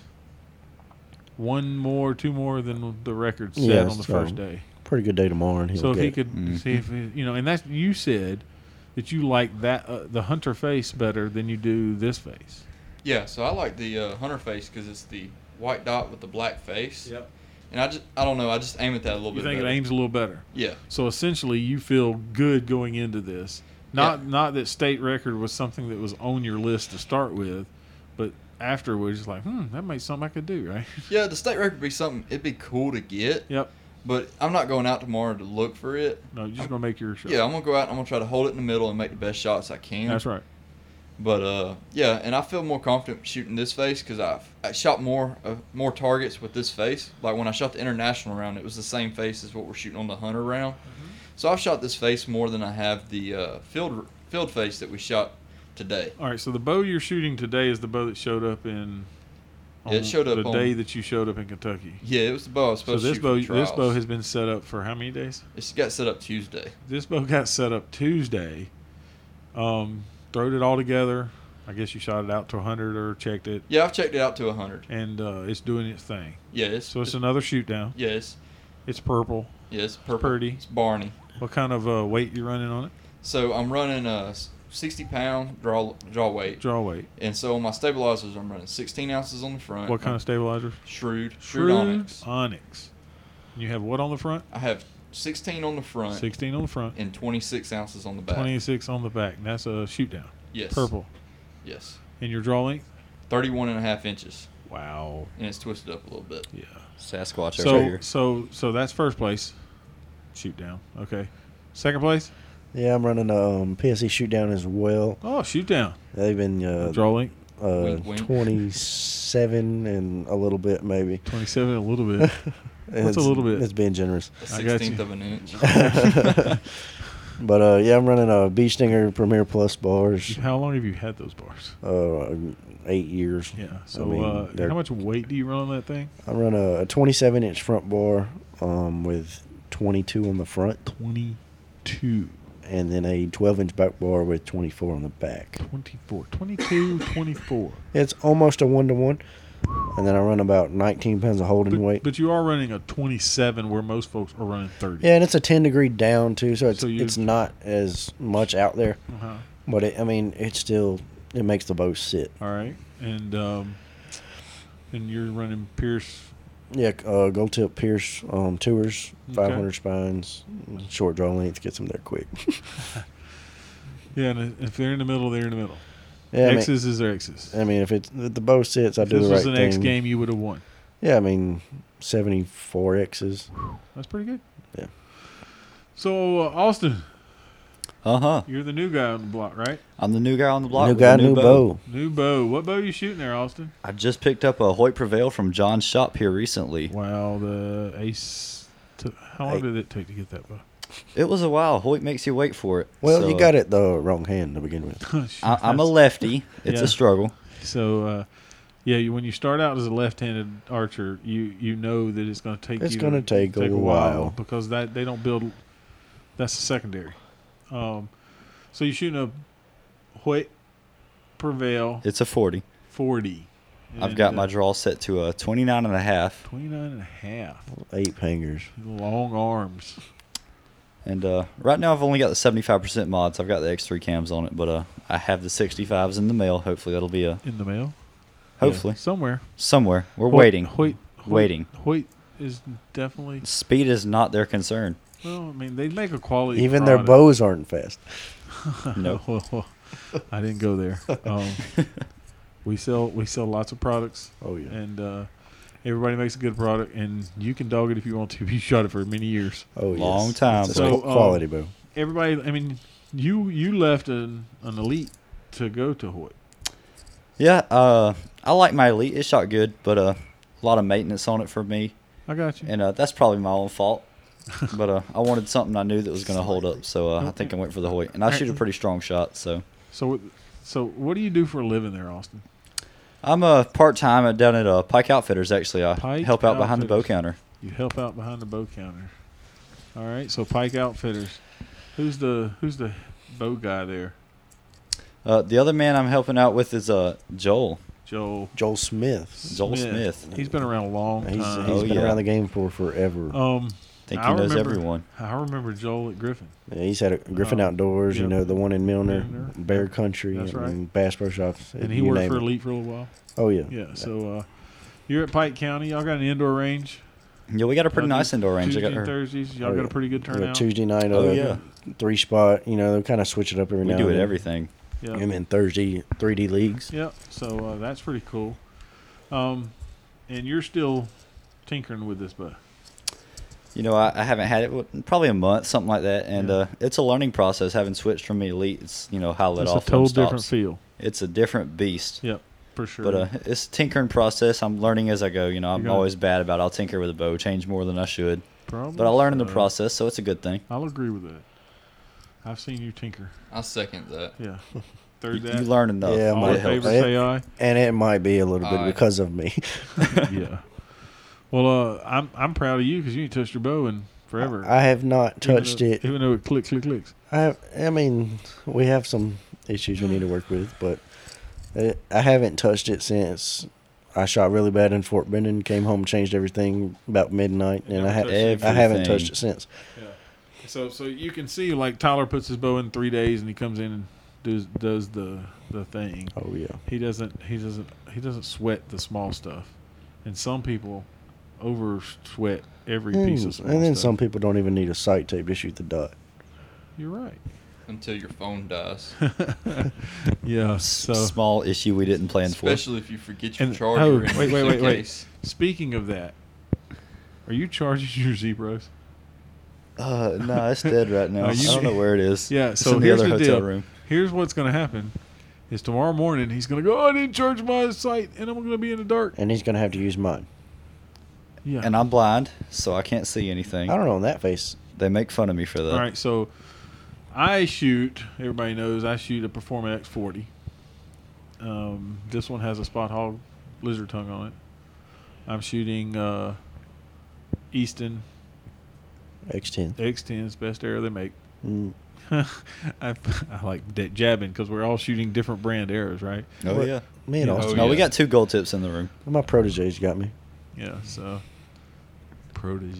one more, two more than the record set Yeah, on the so first day. pretty good day tomorrow, and he'll So if get he it. could Mhm. see if he, you know, and that's you said that you like that uh, the hunter face better than you do this face. Yeah, so I like the uh, hunter face because it's the white dot with the black face. Yep. And I just, I don't know, I just aim at that a little You bit think better. it aims a little better. Yeah. So essentially, you feel good going into this. Not not that state record was something that was on your list to start with, but afterwards, it's like, hmm, that might be something I could do, right? Yeah, the state record would be something, it'd be cool to get, Yep. but I'm not going out tomorrow to look for it. No, you're just gonna make your shot. Yeah, I'm going to go out and I'm going to try to hold it in the middle and make the best shots I can. That's right. But uh, yeah, and I feel more confident shooting this face because I've I shot more uh, more targets with this face. Like when I shot the international round, it was the same face as what we're shooting on the hunter round. Mm-hmm. So I've shot this face more than I have the uh, field field face that we shot today. All right. So the bow you're shooting today is the bow that showed up in. Yeah, it on showed up the on- day that you showed up in Kentucky. Yeah, it was the bow I was So supposed this to shoot bow, for the this bow trials. has been set up for how many days? It's got set up Tuesday. This bow got set up Tuesday. Um, throwed it all together. I guess you shot it out to one hundred or checked it, Yeah, I've checked it out to one hundred. and uh, it's doing its thing. Yeah, it's So it's another shoot down. yeah, it's It's purple. yeah, it's purple. pretty. It's Barney. What kind of uh, weight you running on it? So I'm running a sixty pound draw draw weight, Draw weight. and so on my stabilizers I'm running sixteen ounces on the front. What kind of stabilizers? Shrewd? Shrewd Onyx. Onyx. You have what on the front? I have sixteen on the front sixteen on the front, and twenty-six ounces on the back. twenty-six on the back. And that's a shoot down. Yes. Purple. Yes. And your draw length? thirty-one and a half inches, Wow. and it's twisted up a little bit. Yeah. Sasquatch over So here. so so that's first place. Shoot down. Okay. Second place? Yeah, I'm running a um, P S E shoot down as well. Oh, shoot down. They've been uh, Draw length? uh, Wink, wink. twenty-seven and a little bit maybe. twenty-seven a little bit. And What's a it's- little bit? It's being generous. A I got sixteenth you. of an inch. But uh, yeah, I'm running a Bee Stinger Premier Plus bars. How long have you had those bars? Uh, eight years. Yeah. So mean, uh, they're- how much weight do you run on that thing? I run a, a twenty-seven inch front bar um, with twenty-two on the front, twenty-two. and then a twelve inch back bar with twenty-four on the back. twenty-four. twenty-two, twenty-four. It's almost a one to one. And then I run about nineteen pounds of holding But, weight. but you are running a twenty-seven where most folks are running thirty. Yeah, and it's a ten degree down too, so it's So you- it's not as much out there. Uh-huh. But it, I mean, it's still it makes the bow sit. All right. And um, and you're running Pierce. Yeah, uh, gold tip Pierce um, tours, Okay. five hundred spines, short draw length gets them there quick. Yeah, and if they're in the middle, they're in the middle. Yeah, I mean, X's is X's. I mean, if it's if the bow sits, I If do this the right was an thing. X game, you would have won. Yeah, I mean, seventy-four X's. That's pretty good. Yeah. So, uh, Austin, Uh huh. you're the new guy on the block, right? I'm the new guy on the block. New with guy, a new bow. New bow. What bow are you shooting there, Austin? I just picked up a Hoyt Prevail from John's shop here recently. Wow, the Ace. Took, how long Hey. did it take to get that bow? It was a while. Hoyt makes you wait for it. Well, So, you got it the wrong hand to begin with. I, I'm a lefty. It's Yeah. a struggle. So, uh, yeah, you, when you start out as a left-handed archer, you, you know that it's going to take It's you gonna take a while. because that they don't build. That's the secondary. Um, so you're shooting a Hoyt Prevail It's a forty. forty. I've And, got uh, my draw set to a twenty-nine and a half. twenty-nine and a half. Eight fingers. Long arms. And uh, right now I've only got the seventy-five percent mods. I've got the X three cams on it, but uh, I have the sixty-fives in the mail. Hopefully that'll be a In the mail. hopefully Yeah, somewhere. somewhere. We're Hoyt- waiting. Hoyt, Hoyt, Waiting. Hoyt is definitely. Speed is not their concern. Well, I mean, they make a quality. Even their product. bows aren't fast. No. I didn't go there. Um, we sell we sell lots of products, Oh yeah. and uh, everybody makes a good product, and you can dog it if you want to. You shot it for many years. Oh yes. Long time. It's a So, qu- quality bow. Everybody, I mean, you you left an, an elite to go to Hoyt. Yeah, uh, I like my Elite. It shot good, but uh, a lot of maintenance on it for me, I got you. and uh, that's probably my own fault. But uh, I wanted something I knew that was going to hold up, so uh, I think I went for the Hoyt. And I shoot a pretty strong shot, so So, so what do you do for a living there, Austin? I'm a part time down at uh, Pike Outfitters. Actually, I Pike help out behind the bow Outfitters. counter. You help out behind the bow counter. All right. So Pike Outfitters. Who's the who's the bow guy there? Uh, the other man I'm helping out with is uh, Joel. Joel. Joel Smith. Joel Smith. He's been around a long He's, he's time. Oh, been yeah. around the game for forever. Um, I think I he knows remember- everyone. I remember Joel at Griffin. Yeah, he's had a Griffin Oh, Outdoors, yep. you know, the one in Milner, Milner. Bear Country, That's and, right. and Bass Pro Shops. And he you worked name for it. Elite for a little while. Oh yeah. Yeah. So uh, you're at Pike County. Y'all got an indoor range. Yeah, we got a pretty Y'all nice do indoor range. I Tuesday got and her. Thursdays. Y'all Oh, got yeah. a pretty good Yeah, turnout. Tuesday night, uh, Oh yeah, three spot. You know, they kind of switch it up every we now do and it then. everything. Yeah. And then Thursday, three D leagues. Yep. So uh, that's pretty cool. Um, and you're still tinkering with this, but You know, I, I haven't had it w- probably a month, something like that, and Yeah. uh, it's a learning process. Having switched from the Elite, it's you know how let it's off a total when stops. different feel. It's a different beast. Yep, for sure. But uh, it's a tinkering process. I'm learning as I go. You know, I'm You're gonna- always bad about I'll tinker with a bow, change more than I should. Probably But I learn in the so. process, so it's a good thing. I'll agree with that. I've seen you tinker. I second that. Yeah. You, Third you that. learn enough. Yeah, All might in it help. favor helps. say aye. And it might be a little bit Aye. because of me. Yeah. Well, uh, I'm I'm proud of you because you ain't touched your bow in forever. I have not Even touched though- it. even though it clicks, click, clicks. I have, I mean, we have some issues we need to work with, but it, I haven't touched it since I shot really bad in Fort Benning, came home, changed everything about midnight, You and I, never ha- touched it? I haven't Everything. touched it since. Yeah. So so you can see like Tyler puts his bow in three days and he comes in and does does the the thing. Oh yeah. He doesn't he doesn't he doesn't sweat the small stuff, and some people over sweat every piece of And, small and then stuff. some people don't even need a sight tape to shoot the dot. You're right. Until your phone dies. Yeah. S- So Small issue we didn't plan for. Especially if you forget your And- charger oh, in wait, your wait, wait, wait. suitcase. speaking of that, are you charging your Zebros? Uh, no, it's dead right now. Are I you- don't know where it is. Yeah. It's So in the here's other the hotel deal. room. Here's what's going to happen: is tomorrow morning he's going to go. Oh, I didn't charge my sight, and I'm going to be in the dark. And he's gonna have to use mine. Yeah. And I'm blind, so I can't see anything. I don't know on that face. They make fun of me for that. All right, so I shoot. Everybody knows I shoot a Performa X forty. Um, this one has a Spot Hog lizard tongue on it. I'm shooting uh, Easton X ten. X ten. It's the best arrow they make. Mm. I, I like that jabbing because we're all shooting different brand arrows, right? Oh What? yeah. Me and Yeah. Austin. Oh, No, we yeah. got two gold tips in the room. My proteges got me. Yeah. So protege.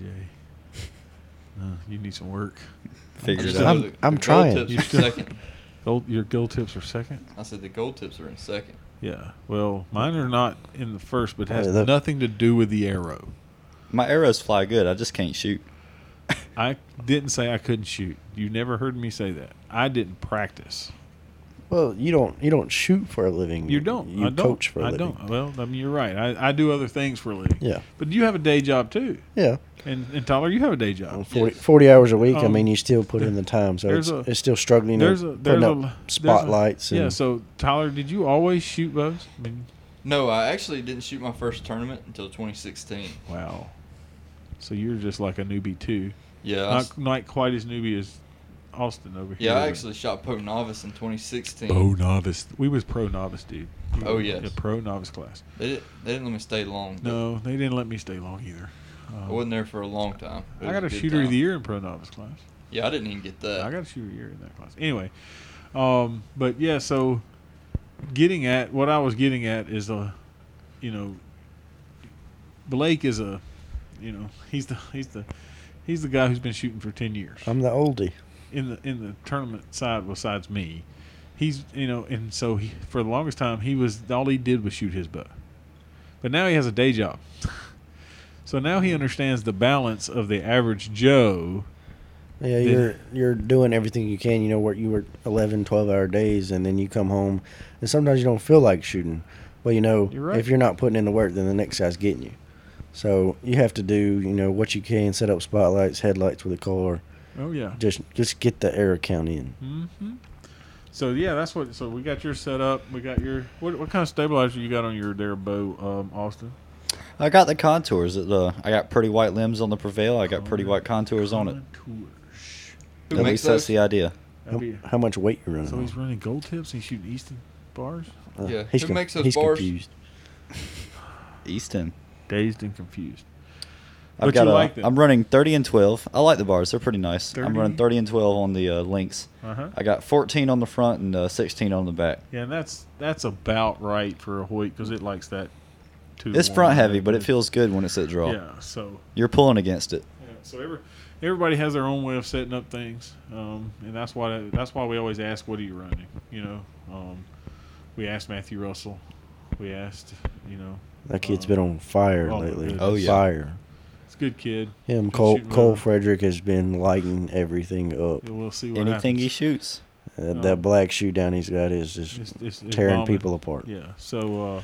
Uh, you need some work. Figured I it just out. know I'm- the- I'm the gold trying. Tips You are still- second. Gold, your gold tips are second. I said the gold tips are in second. Yeah. Well, mine are not in the first, but it has Oh, the- nothing to do with the arrow. My arrows fly good. I just can't shoot. I didn't say I couldn't shoot. You never heard me say that. I didn't practice. Well, you don't you don't shoot for a living. You don't. You I don't. coach for a I living. don't. Well, I mean, you're right. I, I do other things for a living. Yeah. But you have a day job too. Yeah. And, and Tyler, you have a day job. forty, forty hours a week. I Um, mean, you still put in the time, so there's it's, a- it's still struggling. There's of a there's putting a up there's a- spotlights. Yeah. and, So Tyler, did you always shoot bows? I mean, No, I actually didn't shoot my first tournament until twenty sixteen. wow. So you're just like a newbie too. Yeah, I s- Not not quite as newbie as Austin over here. yeah, I but- actually shot Pro Novice in twenty sixteen. Pro novice. We was pro novice, dude. Oh, yes. Yeah, pro novice class. They didn't, they didn't let me stay long. but No, they didn't let me stay long either. I Um, wasn't there for a long time. It I was got a good shooter of time. the year in pro novice class. Yeah, I didn't even get that. I got a shooter of the year in that class. Anyway, um, but yeah, so getting at what I was getting at is a, you know, Blake is a, you know, he's the he's the he's the guy who's been shooting for ten years. I'm the oldie. in the in the tournament side besides me. He's you know, and so he, for the longest time he was all he did was shoot his bow. But now he has a day job. So now he understands the balance of the average Joe. Yeah, Then- you're you're doing everything you can. You know, work you work eleven, twelve hour days, and then you come home, and sometimes you don't feel like shooting. Well, you know, You're right. if you're not putting in the work, then the next guy's getting you. So you have to do, you know, what you can. Set up spotlights, headlights with a car. Oh yeah. Just just get the error count in. Mm-hmm. So yeah, that's what. So we got your setup. We got your what? What kind of stabilizer you got on your there bow, um, Austin? I got the contours. It, uh, I got pretty white limbs on the Prevail. I got pretty white contours on it. Contours. Who At makes least that's those? the idea. How, That'd be- how much weight you running? So on? he's running gold tips. And he's shooting Easton bars. Uh, Yeah, he's who con- makes those he's bars? confused. Easton. Dazed and confused. I've But got you a, like them. I'm running thirty and twelve. I like the bars. They're pretty nice. thirty? I'm running thirty and twelve on the uh, links. Uh huh. I got fourteen on the front and uh, sixteen on the back. Yeah, and that's that's about right for a Hoyt because it likes that. Two It's one front heavy, really but it good. feels good when it's at draw. Yeah. So You're pulling against it. yeah, so every, everybody has their own way of setting up things, um, and that's why that's why we always ask, "What are you running?" You know, um, we asked Matthew Russell. We asked, you know, That kid's uh, been on fire oh my lately. goodness. Oh, yeah. Fire. It's a good kid. Him, Good Cole, shooting Cole level. Frederick has been lighting everything up. Yeah, We'll see what Anything he happens. shoots. Uh, Um, that black shoe down he's got is just It's- it's- it's tearing bombing. people apart. Yeah. So, uh,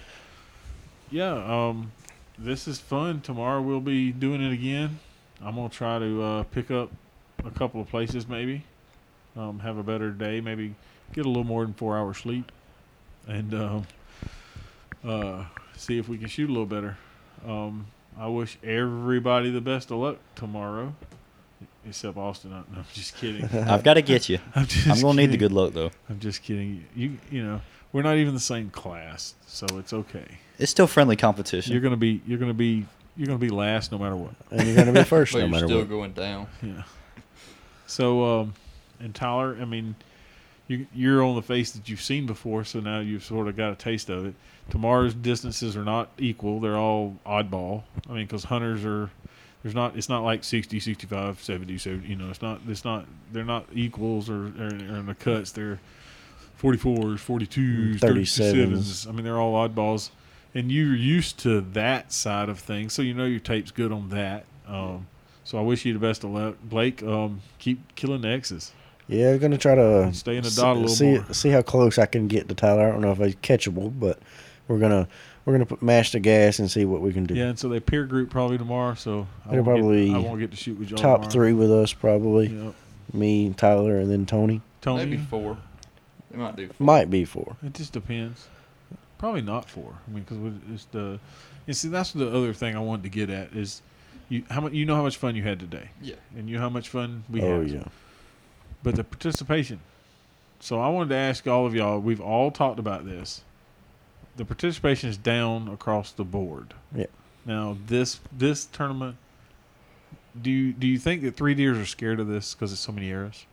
yeah, um, this is fun. Tomorrow we'll be doing it again. I'm gonna try to uh, pick up a couple of places, maybe. Um, have a better day. Maybe get a little more than four hours sleep, and um, uh, see if we can shoot a little better. Um, I wish everybody the best of luck tomorrow, except Austin. No, I'm just kidding. I've got to get you. I'm just I'm going to need the kidding. good luck, though. I'm just kidding. You you know, we're not even the same class, so it's okay. It's still friendly competition. You're gonna be you're gonna be you're gonna be last no matter what. And you're going to be first But no you're matter still what. going down. Yeah. So um, and Tyler, I mean, you you're on the face that you've seen before, so now you've sort of got a taste of it. Tomorrow's distances are not equal; they're all oddball. I mean, because hunters are. There's not. It's not like sixty, sixty-five, seventy, seventy. You know, it's not. It's not. They're not equals or, or, or in the cuts. They're forty-fours, forty-twos, thirty-sevens. thirty-sevens. I mean, they're all oddballs, and you're used to that side of things, so you know your tape's good on that. Um, so I wish you the best of luck, Blake. Um, keep killing the X's. Yeah, I'm going to try to Stay in the s- dot a little see, more. see how close I can get to Tyler. I don't know if he's catchable, but we're going to we're gonna put mash the gas and see what we can do. Yeah, and so they peer group probably tomorrow. So I They're won't get- probably I won't get to shoot with y'all. Top tomorrow. three with us probably. Yep. Me, Tyler, and then Tony. Tony. Maybe four. They might do four. Might be four. It just depends. Probably not four. I mean, because it's the. And see, that's the other thing I wanted to get at is, you how much you know how much fun you had today, Yeah. and you know how much fun we oh had. yeah. But the participation. So I wanted to ask all of y'all. We've all talked about this. The participation is down across the board. Yeah. Now this this tournament. Do you do you think that three deers are scared of this because it's so many arrows?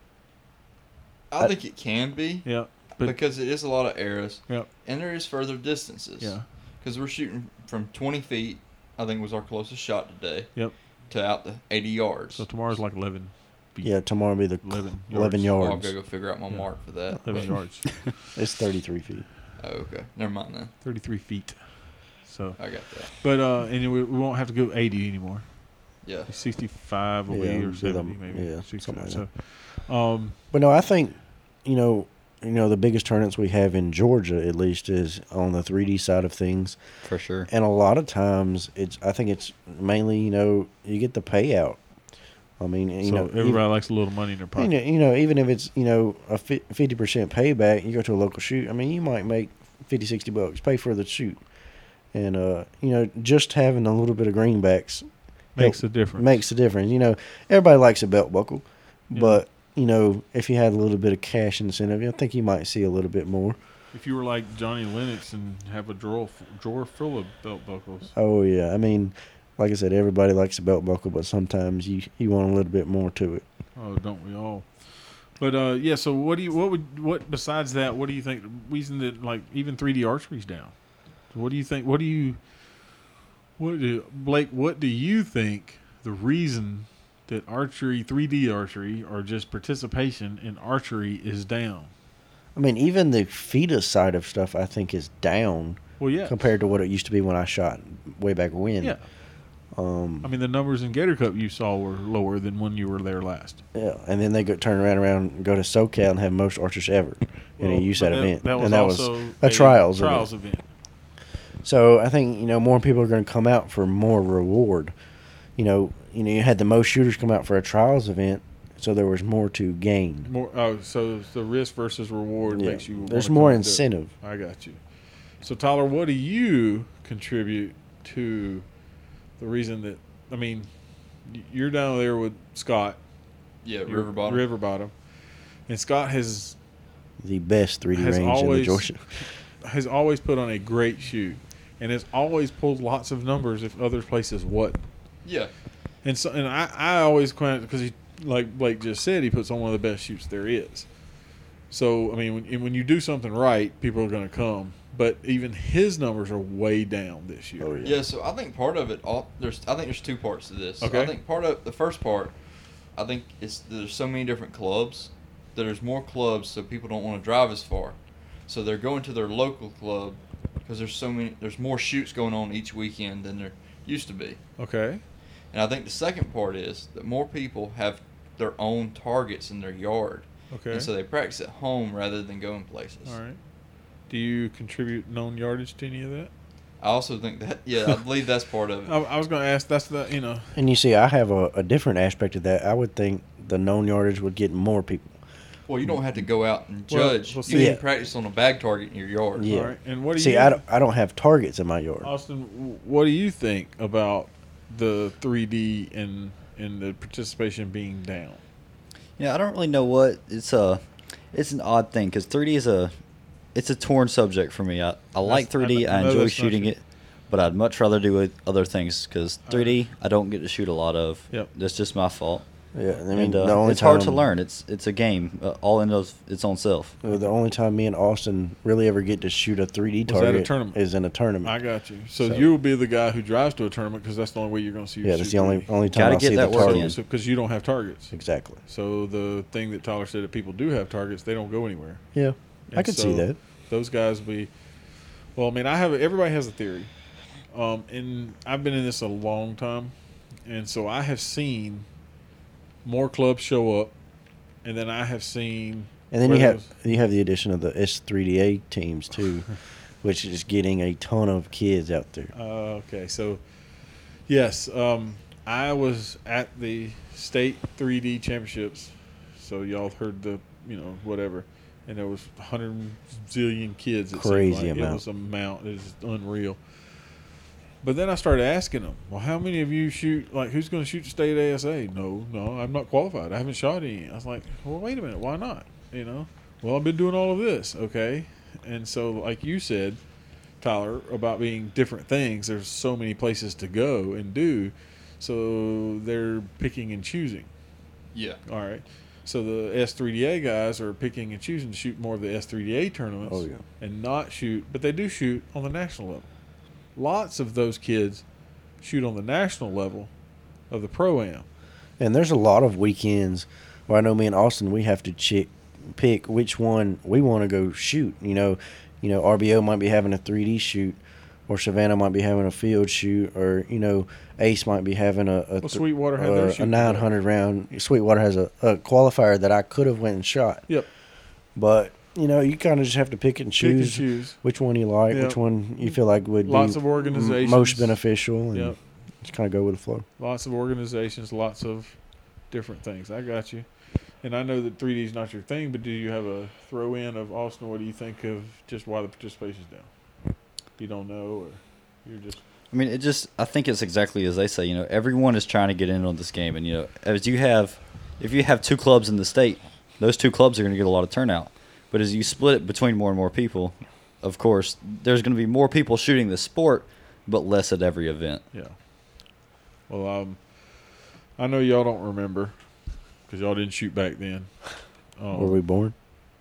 I I- think it can be Yeah. But because it is a lot of arrows. Yep. And there is further distances. yeah. Because we're shooting from twenty feet, I think was our closest shot today, Yep. to out to eighty yards. So tomorrow's like eleven. Feet. Yeah, tomorrow will be the Eleven. eleven Oh, I'll yards. go, go figure out my Yeah. mark for that. Eleven but- yards. It's thirty-three feet. Oh, okay. Never mind then. Thirty-three feet. So, I got that. but uh, and we, we won't have to go eighty anymore. Yeah. Sixty-five will Yeah, be or with seventy them- maybe. yeah, sixty-five. something like So, um, But no, I think, you know, you know, the biggest tournaments we have in Georgia, at least, is on the three D side of things. For sure. And a lot of times, it's I think it's mainly, you know, you get the payout. I mean, you so know, everybody even, likes a little money in their you pocket. know, you know, even if it's, you know, a fifty percent payback, you go to a local shoot, I mean, you might make fifty, sixty bucks, pay for the shoot. And, uh, you know, just having a little bit of greenbacks Makes help- a difference. Makes a difference. You know, everybody likes a belt buckle, Yeah. but, you know, if you had a little bit of cash incentive, I think you might see a little bit more. If you were like Johnny Lennox and have a drawer drawer full of belt buckles, Oh, yeah. I mean, like I said, everybody likes a belt buckle, but sometimes you, you want a little bit more to it. oh, don't we all? But uh, yeah. So what do you? What would? What besides that? What do you think? The reason that like even three D archery's down. What do you think? What do you? What do Blake? What do you think the reason that archery, three D archery, or just participation in archery is down? I mean, even the fetus side of stuff, I think, is down Well, yeah. compared to what it used to be when I shot way back when. Yeah. Um, I mean, the numbers in Gator Cup you saw were lower than when you were there last. yeah. And then they go turn around, around and go to SoCal and have most archers ever in a Well, U S A but T that- event. That was and that also was a trials event. trials event. So I think, you know, more people are going to come out for more reward. You know, you know, you had the most shooters come out for a trials event, so there was more to gain. More. Oh, so the risk versus reward Yeah. makes you. There's wanna more come and do it. incentive. I got you. So Tyler, what do you contribute to the reason that I mean, y- you're down there with Scott, Yeah, you're River Bottom. River Bottom, and Scott has The best three D Has range in the always- Georgia. has always put on a great shoot, and has always pulled lots of numbers if other places wouldn't. Yeah. And so, and I, I always kind because he, like Blake just said, he puts on one of the best shoots there is. So I mean, when, and when you do something right, people are going to come. But even his numbers are way down this year. Oh, yeah. Yeah, so I think part of it all there's I think there's two parts to this. Okay. I think part of the first part, I think is there's so many different clubs that there's more clubs, so people don't want to drive as far, so they're going to their local club because there's so many there's more shoots going on each weekend than there used to be. Okay. And I think the second part is that more people have their own targets in their yard, Okay. and so they practice at home rather than going places. All right. Do you contribute known yardage to any of that? I also think that yeah, I believe that's part of it. I, I was going to ask. That's the you know. And you see, I have a, a different aspect of that. I would think the known yardage would get more people. Well, you don't have to go out and Well, judge. well, you see- can Yeah. practice on a bag target in your yard. Yeah. All right. And what do See, you? I don't, I don't have targets in my yard. Austin, w- what do you think about the three D and and the participation being down? Yeah, I don't really know what it's a. It's an odd thing because three D is a, it's a torn subject for me. I, I like three D. I- I I, know enjoy that's not shooting your- it, but I'd much rather do it other things because three D I don't get to shoot a lot of. Yep. That's just my fault. Yeah, I mean, and uh, the only it's hard to time- learn. It's it's a game uh, all in of its own self. Uh, The only time me and Austin really ever get to shoot a three D Was at a target tournament. is in a tournament. I got you. So, So- you'll be the guy who drives to a tournament because that's the only way you're going to see. yeah, that's the only only time Gotta I get see that the work target. in. because you don't have targets. Exactly. So the thing that Tyler said that people do have targets, they don't go anywhere. Yeah, I And could so see that. Those guys will be. Well, I mean, I have everybody has a theory, um, and I've been in this a long time, and so I have seen more clubs show up, and then I have seen. And then where you have those- you have the addition of the S three D A teams too, which is getting a ton of kids out there. Uh, okay, so yes, um, I was at the state three D championships, so y'all heard the you know whatever, and there was a hundred zillion kids. It seemed Crazy like. amount. It was a amount. It was unreal. But then I started asking them, well, how many of you shoot? Like, who's going to shoot the state A S A? No, no, I'm not qualified. I haven't shot any. I was like, well, wait a minute, why not? You know, well, I've been doing all of this, okay, and so like you said, Tyler, about being different things. There's so many places to go and do, so they're picking and choosing. Yeah. All right. So the S three D A guys are picking and choosing to shoot more of the S three D A tournaments Oh, yeah. and not shoot, but they do shoot on the national level. Lots of those kids shoot on the national level of the Pro-Am. And there's a lot of weekends where I know me and Austin we have to chick, pick which one we want to go shoot. You know, you know R B O might be having a three D shoot, or Savannah might be having a field shoot, or you know Ace might be having a a, Well, Sweetwater had their uh, shoot a nine hundred round. Sweetwater has a, a qualifier that I could have went and shot, Yep. but you know, you kind of just have to pick and Pick and choose, choose. which one you like, Yep. which one you feel like would Lots be of organizations. m- most beneficial, and Yep. just kind of go with the flow. Lots of organizations, lots of different things. I got you. And I know that three D is not your thing, but do you have a throw in of Austin? What do you think of just why the participation's down? You don't know, or you're just I mean, it just, I think it's exactly as they say, you know, everyone is trying to get in on this game. And, you know, as you have, if you have two clubs in the state, those two clubs are going to get a lot of turnout. But as you split it between more and more people, of course, there's going to be more people shooting the sport, but less at every event. yeah. Well, um, I know y'all don't remember because y'all didn't shoot back then. Um, Were we born?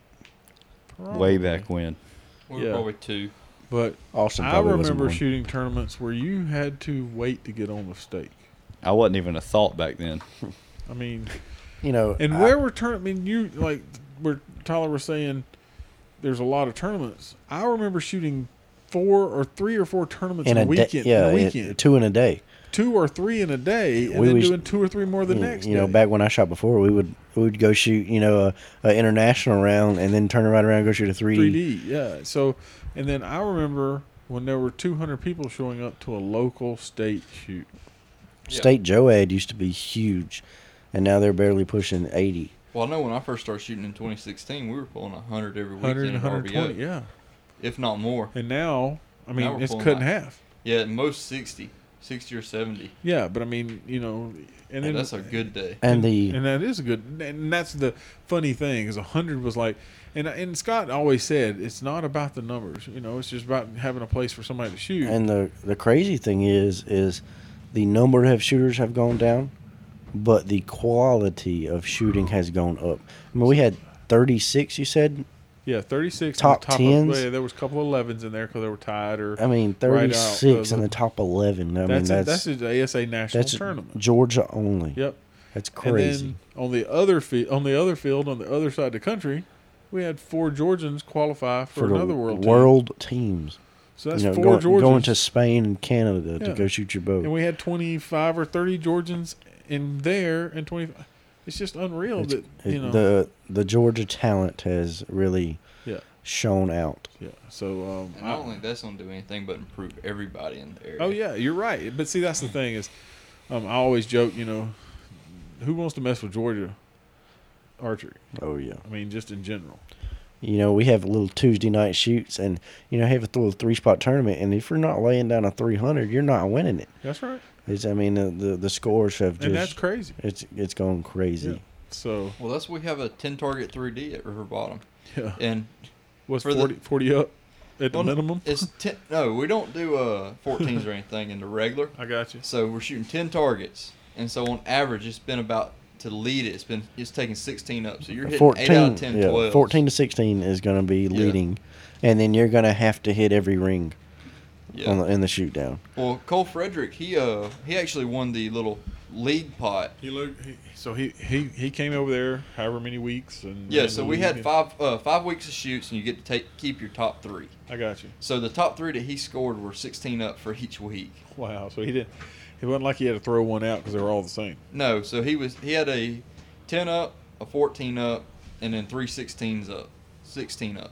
Way back when. We were Yeah. probably two. But Austin I probably wasn't remember born. shooting tournaments where you had to wait to get on the stake. I wasn't even a thought back then. I mean, You know, and I- where were turn? I mean, you like where Tyler was saying, there's a lot of tournaments. I remember shooting four or three or four tournaments in in a a day, weekend. yeah, in a it- weekend, two in a day. two or three in a day, and We then was- doing two or three more the you, next. you know, day. back when I shot before, we would we would go shoot, you know, a, a international round, and then turn right around and go shoot a three three D. D, yeah. So, and then I remember when there were two hundred people showing up to a local state shoot. Yeah. State Joad used to be huge, and now they're barely pushing eighty. Well, I know when I first started shooting in twenty sixteen, we were pulling one hundred every one hundred weekend and at one R B hundred O, twenty, yeah. if not more. And now, I mean, Now we're it's pulling cut in like- half. Yeah, at most sixty, sixty or seventy. Yeah, but I mean, you know, and And then that's a good day. And the and that is a good, and that's the funny thing is a hundred was like, and and Scott always said it's not about the numbers, you know, it's just about having a place for somebody to shoot. and the the crazy thing is is the number of shooters have gone down, but the quality of shooting has gone up. I mean, we had thirty-six. You said, yeah, thirty-six Top in the tens? Of, yeah, there was a couple of elevens in there because they were tied or. I mean, Right out, thirty-six uh, in the top eleven. I mean, that's a, that's that's the A S A national that's tournament. Georgia only. Yep. That's crazy. And then on the other field, on the other field, on the other side of the country, we had four Georgians qualify for, For the another world. team. world teams. So that's you know, four going, Georgians. going to Spain and Canada to Yeah. go shoot your boat. And we had twenty-five or thirty Georgians in there, and twenty. It's just unreal It's- that you it- know. the the Georgia talent has really yeah, shown out. yeah. So um, And I- I don't think that's going to do anything but improve everybody in the area. oh yeah, you're right. But see, that's the thing is, um, I always joke, you know, who wants to mess with Georgia archery? Oh yeah. I mean, just in general. You know, we have little Tuesday night shoots, and you know, have a little three spot tournament. And if you're not laying down a three hundred, you're not winning it. That's right, It's, I mean, the, the the scores have and that's just crazy. it's it's gone crazy. Yeah. So Well, that's we have a ten target three D at River Bottom, yeah, and what's for the- forty, forty up at the well, minimum? it's ten. No, we don't do uh fourteens or anything in the regular. I got you. So we're shooting ten targets, and so on average, it's been about to lead it. It's been it's taking sixteen up. So you're hitting fourteen, eight out of ten, yeah, twelve. fourteen to sixteen is going to be leading, and then you're going to have to hit every ring Yeah. on the, in the shoot down. Well, Cole Frederick, he uh he actually won the little league pot. He looked. He, so he, he he came over there, however many weeks, and Yeah, ran so the we league had and- five uh, five weeks of shoots, and you get to take keep your top three. I got you. So the top three that he scored were sixteen up for each week. Wow. So he didn't. It wasn't like he had to throw one out because they were all the same. No, so he was he had a ten up, a fourteen up, and then three sixteens up, sixteen up.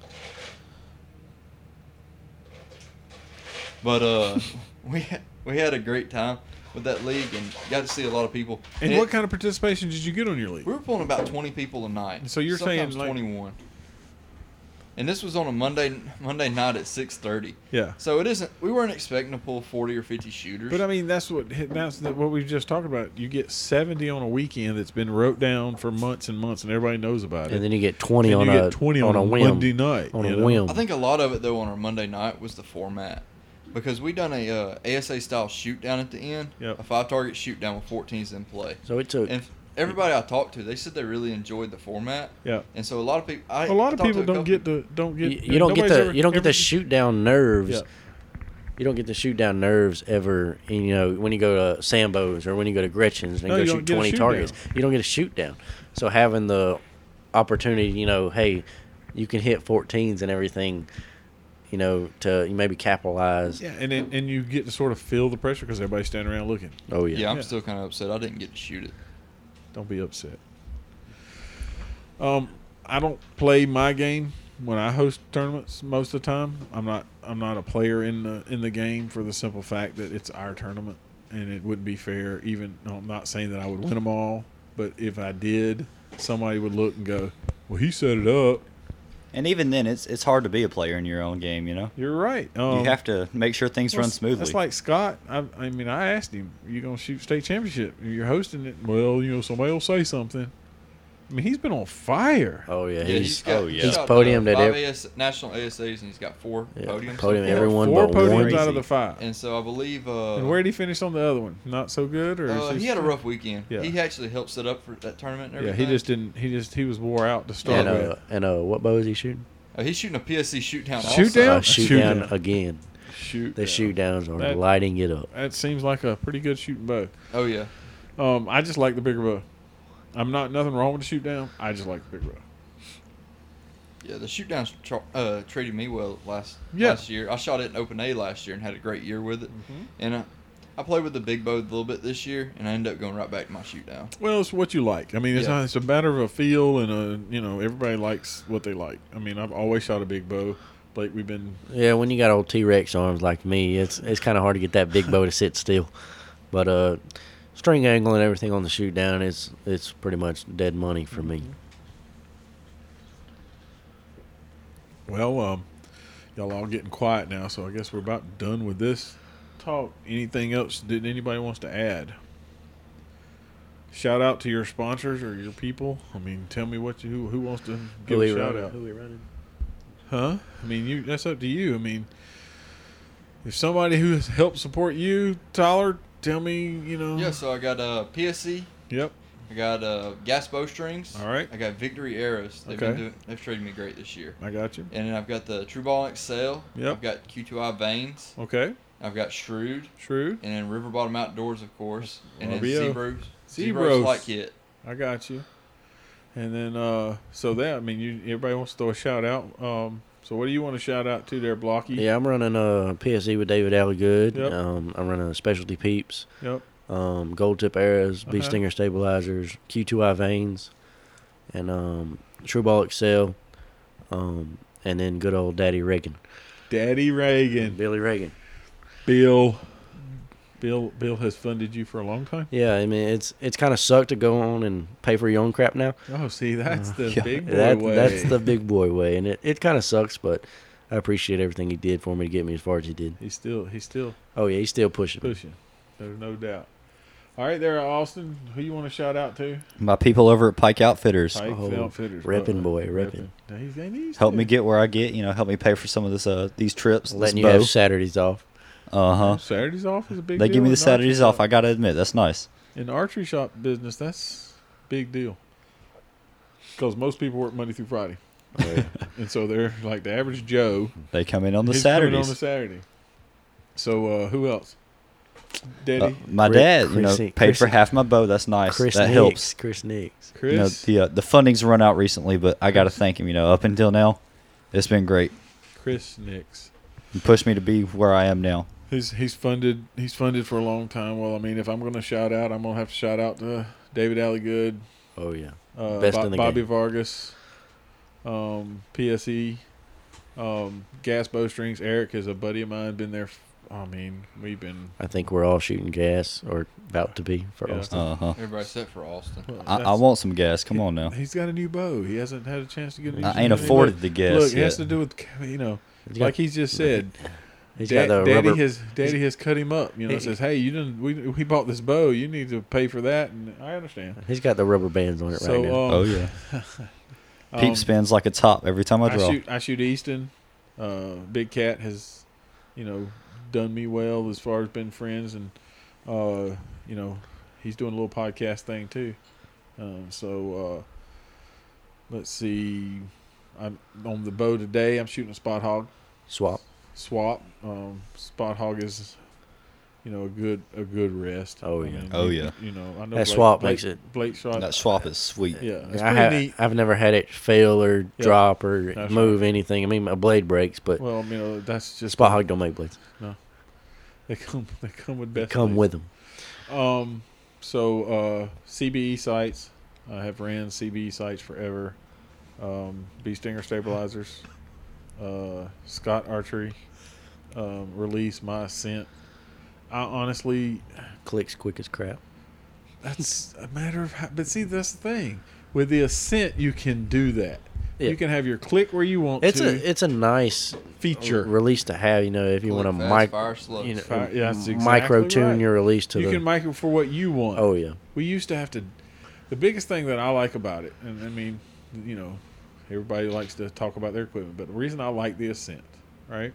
But uh, we had, we had a great time with that league and got to see a lot of people. And it- what kind of participation did you get on your league? We were pulling about twenty people a night. So you're saying, sometimes like- twenty-one. And this was on a Monday Monday night at six thirty. Yeah. So it isn't. We weren't expecting to pull forty or fifty shooters. But I mean, that's what that's the, what we just talked about. You get seventy on a weekend that's been wrote down for months and months, and everybody knows about it. And then you get twenty And on you a get twenty on, on, a whim. Monday night. on you a know? whim. I think a lot of it though on our Monday night was the format, because we done a uh, A S A style shoot down at the end, Yep. a five target shoot down with fourteens in play. So it took. And everybody I talked to, they said they really enjoyed the format. Yeah. And so a lot of people, I A lot of talked to people a don't couple- get the don't get. you, you don't get nobody's the ever- you don't get ever- the shoot down nerves. Yeah. You don't get the shoot down nerves ever. You know, when you go to Sambo's or when you go to Gretchen's and No, go you don't shoot get a twenty shoot targets, down. you don't get a shoot down. So having the opportunity, you know, hey, you can hit fourteens and everything. You know, to you maybe capitalize. Yeah, and then, and you get to sort of feel the pressure because everybody's standing around looking. Oh yeah. Yeah, I'm Yeah. still kind of upset I didn't get to shoot it. Don't be upset. Um, I don't play my game when I host tournaments most of the time. I'm not I'm not a player in the in the game for the simple fact that it's our tournament and it wouldn't be fair. Even no, I'm not saying that I would win them all, but if I did, somebody would look and go, "Well, he set it up." And even then, it's it's hard to be a player in your own game. You know, You're right. Um, you have to make sure things well, run smoothly. That's like Scott. I, I mean, I asked him, "You gonna shoot state championship? You're hosting it." Well, you know, somebody will say something. I mean, he's been on fire. Oh yeah, Yeah, he's, he's got, oh, yeah. he's he's got, podiumed uh, at five every- A S, national A S As, and he's got four Yeah, podiums. podium so far. everyone Four but podiums one. out of the five. And so I believe. Uh, And where did he finish on the other one? Not so good, or uh, is he had a rough weekend. Yeah. He actually helped set up for that tournament. And Yeah, everything. he just didn't. He just he was wore out to start And uh, with. and uh, what bow is he shooting? Uh, he's shooting a P S C shoot down. Shoot also. down? Uh, shoot, Shoot down, down. again. Shoot, The down. shoot downs are That- lighting it up. That seems like a pretty good shooting bow. Oh yeah. Um, I just like the bigger bow. I'm not nothing wrong with the shoot down. I just like the bigger bow. Yeah, the shoot downs tra- uh, treated me well last Yeah. last year. I shot it in Open A last year and had a great year with it. Mhm. And uh, I played with the big bow a little bit this year, and I ended up going right back to my shoot down. Well, it's what you like. I mean, it's Yeah. not, it's a matter of a feel and a you know everybody likes what they like. I mean, I've always shot a big bow. Like we've been. Yeah, when you got old T-Rex arms like me, it's it's kind of hard to get that big bow to sit still. But uh, string angle and everything on the shoot down is it's pretty much dead money for me. Well, um, y'all all getting quiet now, so I guess we're about done with this talk. Anything else that anybody wants to add? Shout out to your sponsors or your people. I mean, tell me what you who, who wants to give Who a we shout running? out. Who we running? Huh? I mean, you that's up to you. I mean, if somebody who has helped support you, Tyler, tell me, you know. Yeah, so I got uh, P S C. Yep. I got uh, gas bowstrings. All right. I got Victory arrows. They've Okay. been doing, they've treated me great this year. I got you. And then I've got the True Ball X L. Yep. I've got Q two I vanes. Okay. I've got Shrewd. Shrewd. And then River Bottom Outdoors, of course. And then R B O. Zebros. Zebros. Zebros Flight Kit. I got you. And then, uh, so that I mean, you everybody wants to throw a shout out. Um, so what do you want to shout out to there, Blocky? Yeah, I'm running a P S E with David Alligood. Yep. Um, I'm running a Specialty Peeps, Yep. um, Gold Tip Arrows, Bee Uh-huh. Stinger Stabilizers, Q two I Vanes, and um, True Ball Excel, um, and then good old Daddy Reagan. Daddy Reagan. Billy Reagan. Bill. Bill. Bill has funded you for a long time. Yeah, I mean, it's it's kind of sucked to go on and pay for your own crap now. Oh, see, that's the Yeah. big boy That, way. that's the big boy way, and it, it kind of sucks, but I appreciate everything he did for me to get me as far as he did. He's still he's still Oh, yeah, he's still pushing. pushing. There's no doubt. All right, there, Austin. Who you want to shout out to? My people over at Pike Outfitters Pike Oh, Outfitters. reppin' Uh, boy, reppin'. Now, he's- he needs help to. me get where I get. You know, help me pay for some of this uh these trips. Letting this you bow. have Saturdays off. Uh huh. Saturdays off is a big They deal. give me in the Saturdays archery off. shop. I gotta admit, that's nice. In the archery shop business, that's big deal. Because most people work Monday through Friday. And so they're like the average Joe. They come in on the he's coming Saturdays. on the Saturday. So uh, who else? Daddy? Uh, my Chris- dad, you know, Chrissy- paid for Chrissy- half my bow. That's nice. Chris that Nix. helps. Chris Nix. Chris? You know, the uh, the funding's run out recently, but I got to thank him. You know, up until now, it's been great. Chris Nix. He pushed me to be where I am now. He's he's funded he's funded for a long time. Well, I mean, if I'm going to shout out, I'm going to have to shout out to David Alligood, Oh, yeah. uh, Best Bo- in the Bobby game. Vargas, um, P S E, um, Gas Bowstrings. Eric is a buddy of mine. Been there. f- I mean, we've been. I think we're all shooting gas or about to be for Yeah. Austin. Uh huh. Everybody set for Austin. well, I, I that's- want some gas. Come on now. He's got a new bow. He hasn't had a chance to get. it. I ain't Look, afforded the gas Look, it has yet. to do with you know, He's got- like he's just said. he's Dad, got the Daddy rubber. has Daddy has cut him up. You know, He- says, "Hey, you didn't. We we bought this bow. You need to pay for that." And I understand. He's got the rubber bands on it So, right now. um, Oh yeah. um, Peep spins like a top every time I I draw. shoot. I shoot Easton. Uh, Big Cat has, you know, done me well as far as been friends, and uh, you know, he's doing a little podcast thing too. Um, so uh, let's see. I'm on the bow today. I'm shooting a spot hog Swap. swap. Um, spot hog is, you know, a good a good rest. Oh, I yeah. mean, Oh, you- yeah. You know, I know That Blake- swap Blake- makes it- Blake shot. That swap is sweet. Yeah, it's I pretty have, neat. I've never had it fail or Yeah. drop or That's move right. anything. I mean, my blade breaks, but Well, you know, that's just Spot Hog don't make blades. They come. They come with They best. come blades. with them. Um, so uh, C B E sights. I have ran C B E sights forever. um, Bee Stinger Stabilizers, uh, Scott Archery, um, Release, My Ascent. I honestly, Clicks quick as crap. that's a matter of how, but see, that's the thing. With the Ascent, you can do that. Yeah. You can have your click where you want It's to. a it's a nice feature. release to have. You know, if you Click want to fast, mic, fire slow. you know, Fire- yeah, that's exactly micro tune right. your release to you the. can micro for what you want. Oh yeah, We used to have to. The biggest thing that I like about it, and I mean, you know, everybody likes to talk about their equipment, but the reason I like the Ascent, right,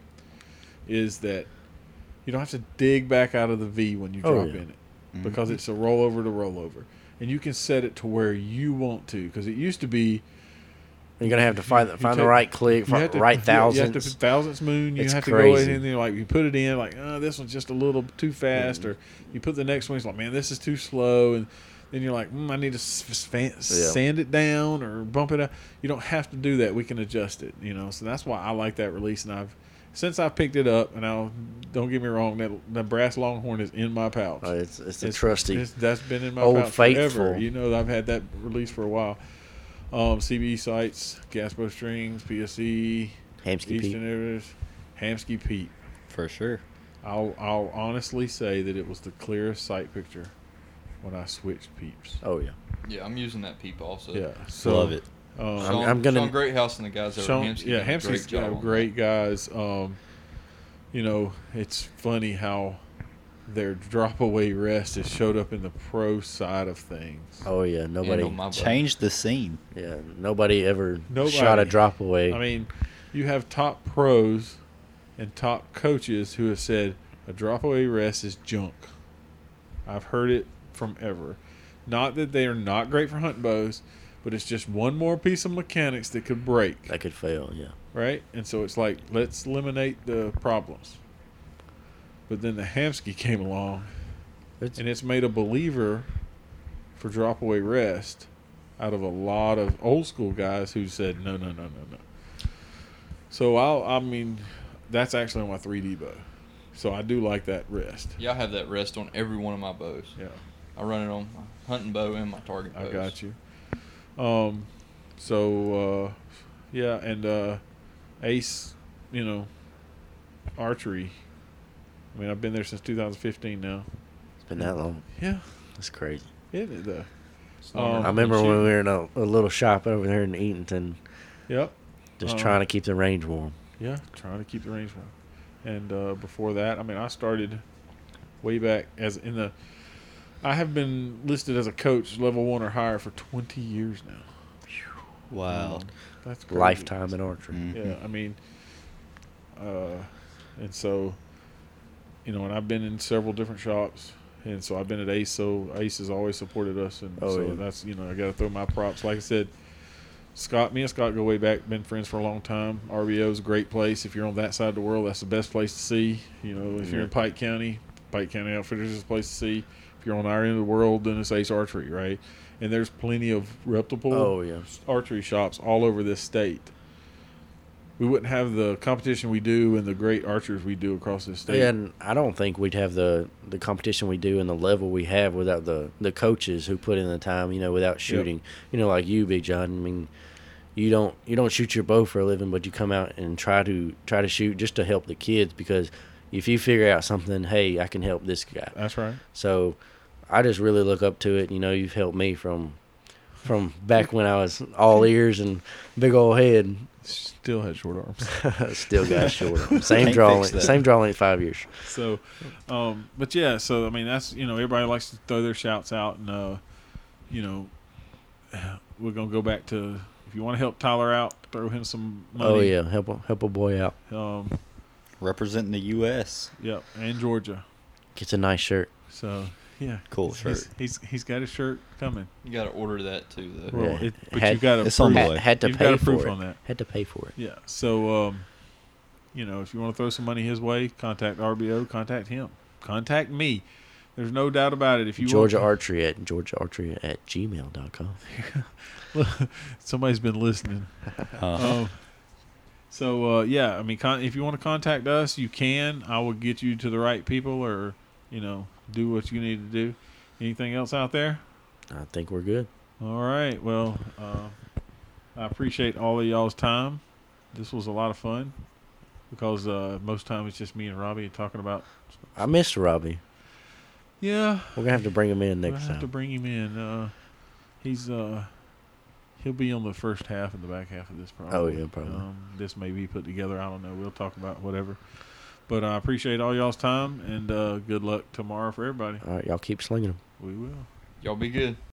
is that you don't have to dig back out of the V when you Oh, drop yeah. in it because it's a rollover to rollover, and you can set it to where you want to. Because it used to be you're gonna have to find you find the take- right click, you fi- have to- right you- You have to thousandths. thousandths moon. You It's have to go crazy. in and then like you put it in like oh this one's just a little too fast, or you put the next one. It's like man this is too slow, and then you're like mm, I need to s- s- fan- sand it down or bump it up. You don't have to do that. We can adjust it. You know, so that's why I like that release. And I've since I've picked it up, and now don't get me wrong, that the brass Longhorn is in my pouch. Oh, it's it's a trusty. It's, that's been in my Old pouch forever. Faithful. You know, I've had that release for a while. Um, C B E sights, Gaspo strings, P S E, Hamsky Eastern Pete. Areas, Hamsky Pete. For sure. I'll I'll honestly say that it was the clearest sight picture when I switched peeps. Oh yeah. Yeah, I'm using that peep also. Yeah, so Love it. Um, Sean, I'm gonna- Sean Greathouse and the guys over Sean, at Hamsky yeah, did a Hamsky's great job got on great guys. Um, you know, it's funny how their drop away rest has showed up in the pro side of things. Oh yeah. that. Nobody. And on my boat. Changed the scene. Yeah. Nobody ever Nobody. shot a drop away. I mean, you have top pros and top coaches who have said a drop away rest is junk. I've heard it from ever. Not that they are not great for hunting bows, but it's just one more piece of mechanics that could break, that could fail. Yeah. right? And so it's like, let's eliminate the problems. But then the Hamsky came along, It's, and it's made a believer for drop away rest out of a lot of old school guys who said no, no, no, no, no. So I'll, I mean, that's actually on my three D bow. So I do like that rest. Yeah, I have that rest on every one of my bows. Yeah, I run it on my hunting bow and my target bows. I got you. Um, so uh, yeah, and uh, Ace, you know, archery. I mean, I've been there since two thousand fifteen now. it's been that long. Yeah, That's crazy. isn't it though? It's not Um, hard I remember to when shoot. we were in a, a little shop over there in Eatonton, Yep. just Uh, trying to keep the range warm. Yeah, trying to keep the range warm. And uh, before that, I mean, I started way back as in the. I have been listed as a coach, level one or higher, for twenty years now. Wow. Um, that's crazy. Lifetime in archery. Mhm. Yeah, I mean, uh, and so, you know, and I've been in several different shops, and so I've been at Ace. So Ace has always supported us, and Oh, so yeah. that's you know I got to throw my props. Like I said, Scott, me and Scott go way back, been friends for a long time. R B O is a great place. If you're on that side of the world, that's the best place to see. You know, if you're in Yeah. Pike County, Pike County Outfitters is the place to see. If you're on our end of the world, then it's Ace Archery, right? And there's plenty of reputable Oh yeah. archery shops all over this state. We wouldn't have the competition we do and the great archers we do across this state. And I don't think we'd have the, the competition we do and the level we have without the, the coaches who put in the time, you know, without shooting. You know, like you, Big John. I mean, you don't you don't shoot your bow for a living, but you come out and try to try to shoot just to help the kids, because if you figure out something, hey, I can help this guy. That's right. So I just really look up to it. You know, you've helped me from from back when I was all ears and big old head. Still had short arms. Still got short. arms. Same Can't draw fix length. that. Same draw length. Five years. So, um, but yeah, so I mean, that's you know, everybody likes to throw their shouts out, and uh, you know, we're gonna go back to if you want to help Tyler out, throw him some money. Oh yeah, help a, help a boy out. Um, Representing the U S yep, and Georgia. Gets a nice shirt. So yeah, Cool he's, shirt. He's he's got a shirt coming. You got to order that too. Though. Well, Yeah. it, but Had- you got to it's on the proof. way. Had, had to You've pay got a for proof it. on that. Had to pay for it. Yeah. So, um, you know, if you want to throw some money his way, contact R B O, contact him, contact me. There's no doubt about it. If you Georgia want, Archery at Georgia Archery at gmail dot com. somebody's been listening. Uh-huh. Um, so uh, yeah, I mean, con- if you want to contact us, you can. I will get you to the right people, or you know, do what you need to do. Anything else out there? I think we're good. All right. Well, uh, I appreciate all of y'all's time. This was a lot of fun because uh, most time it's just me and Robbie talking about. I missed Robbie. Yeah, We're gonna have to bring him in we'll next have time. to bring him in. Uh, he's uh, he'll be on the first half and the back half of this probably. Oh, yeah, probably. Um, this may be put together. I don't know. We'll talk about whatever. But I appreciate all y'all's time and uh, good luck tomorrow for everybody. All right, y'all keep slinging them. We will. Y'all be good.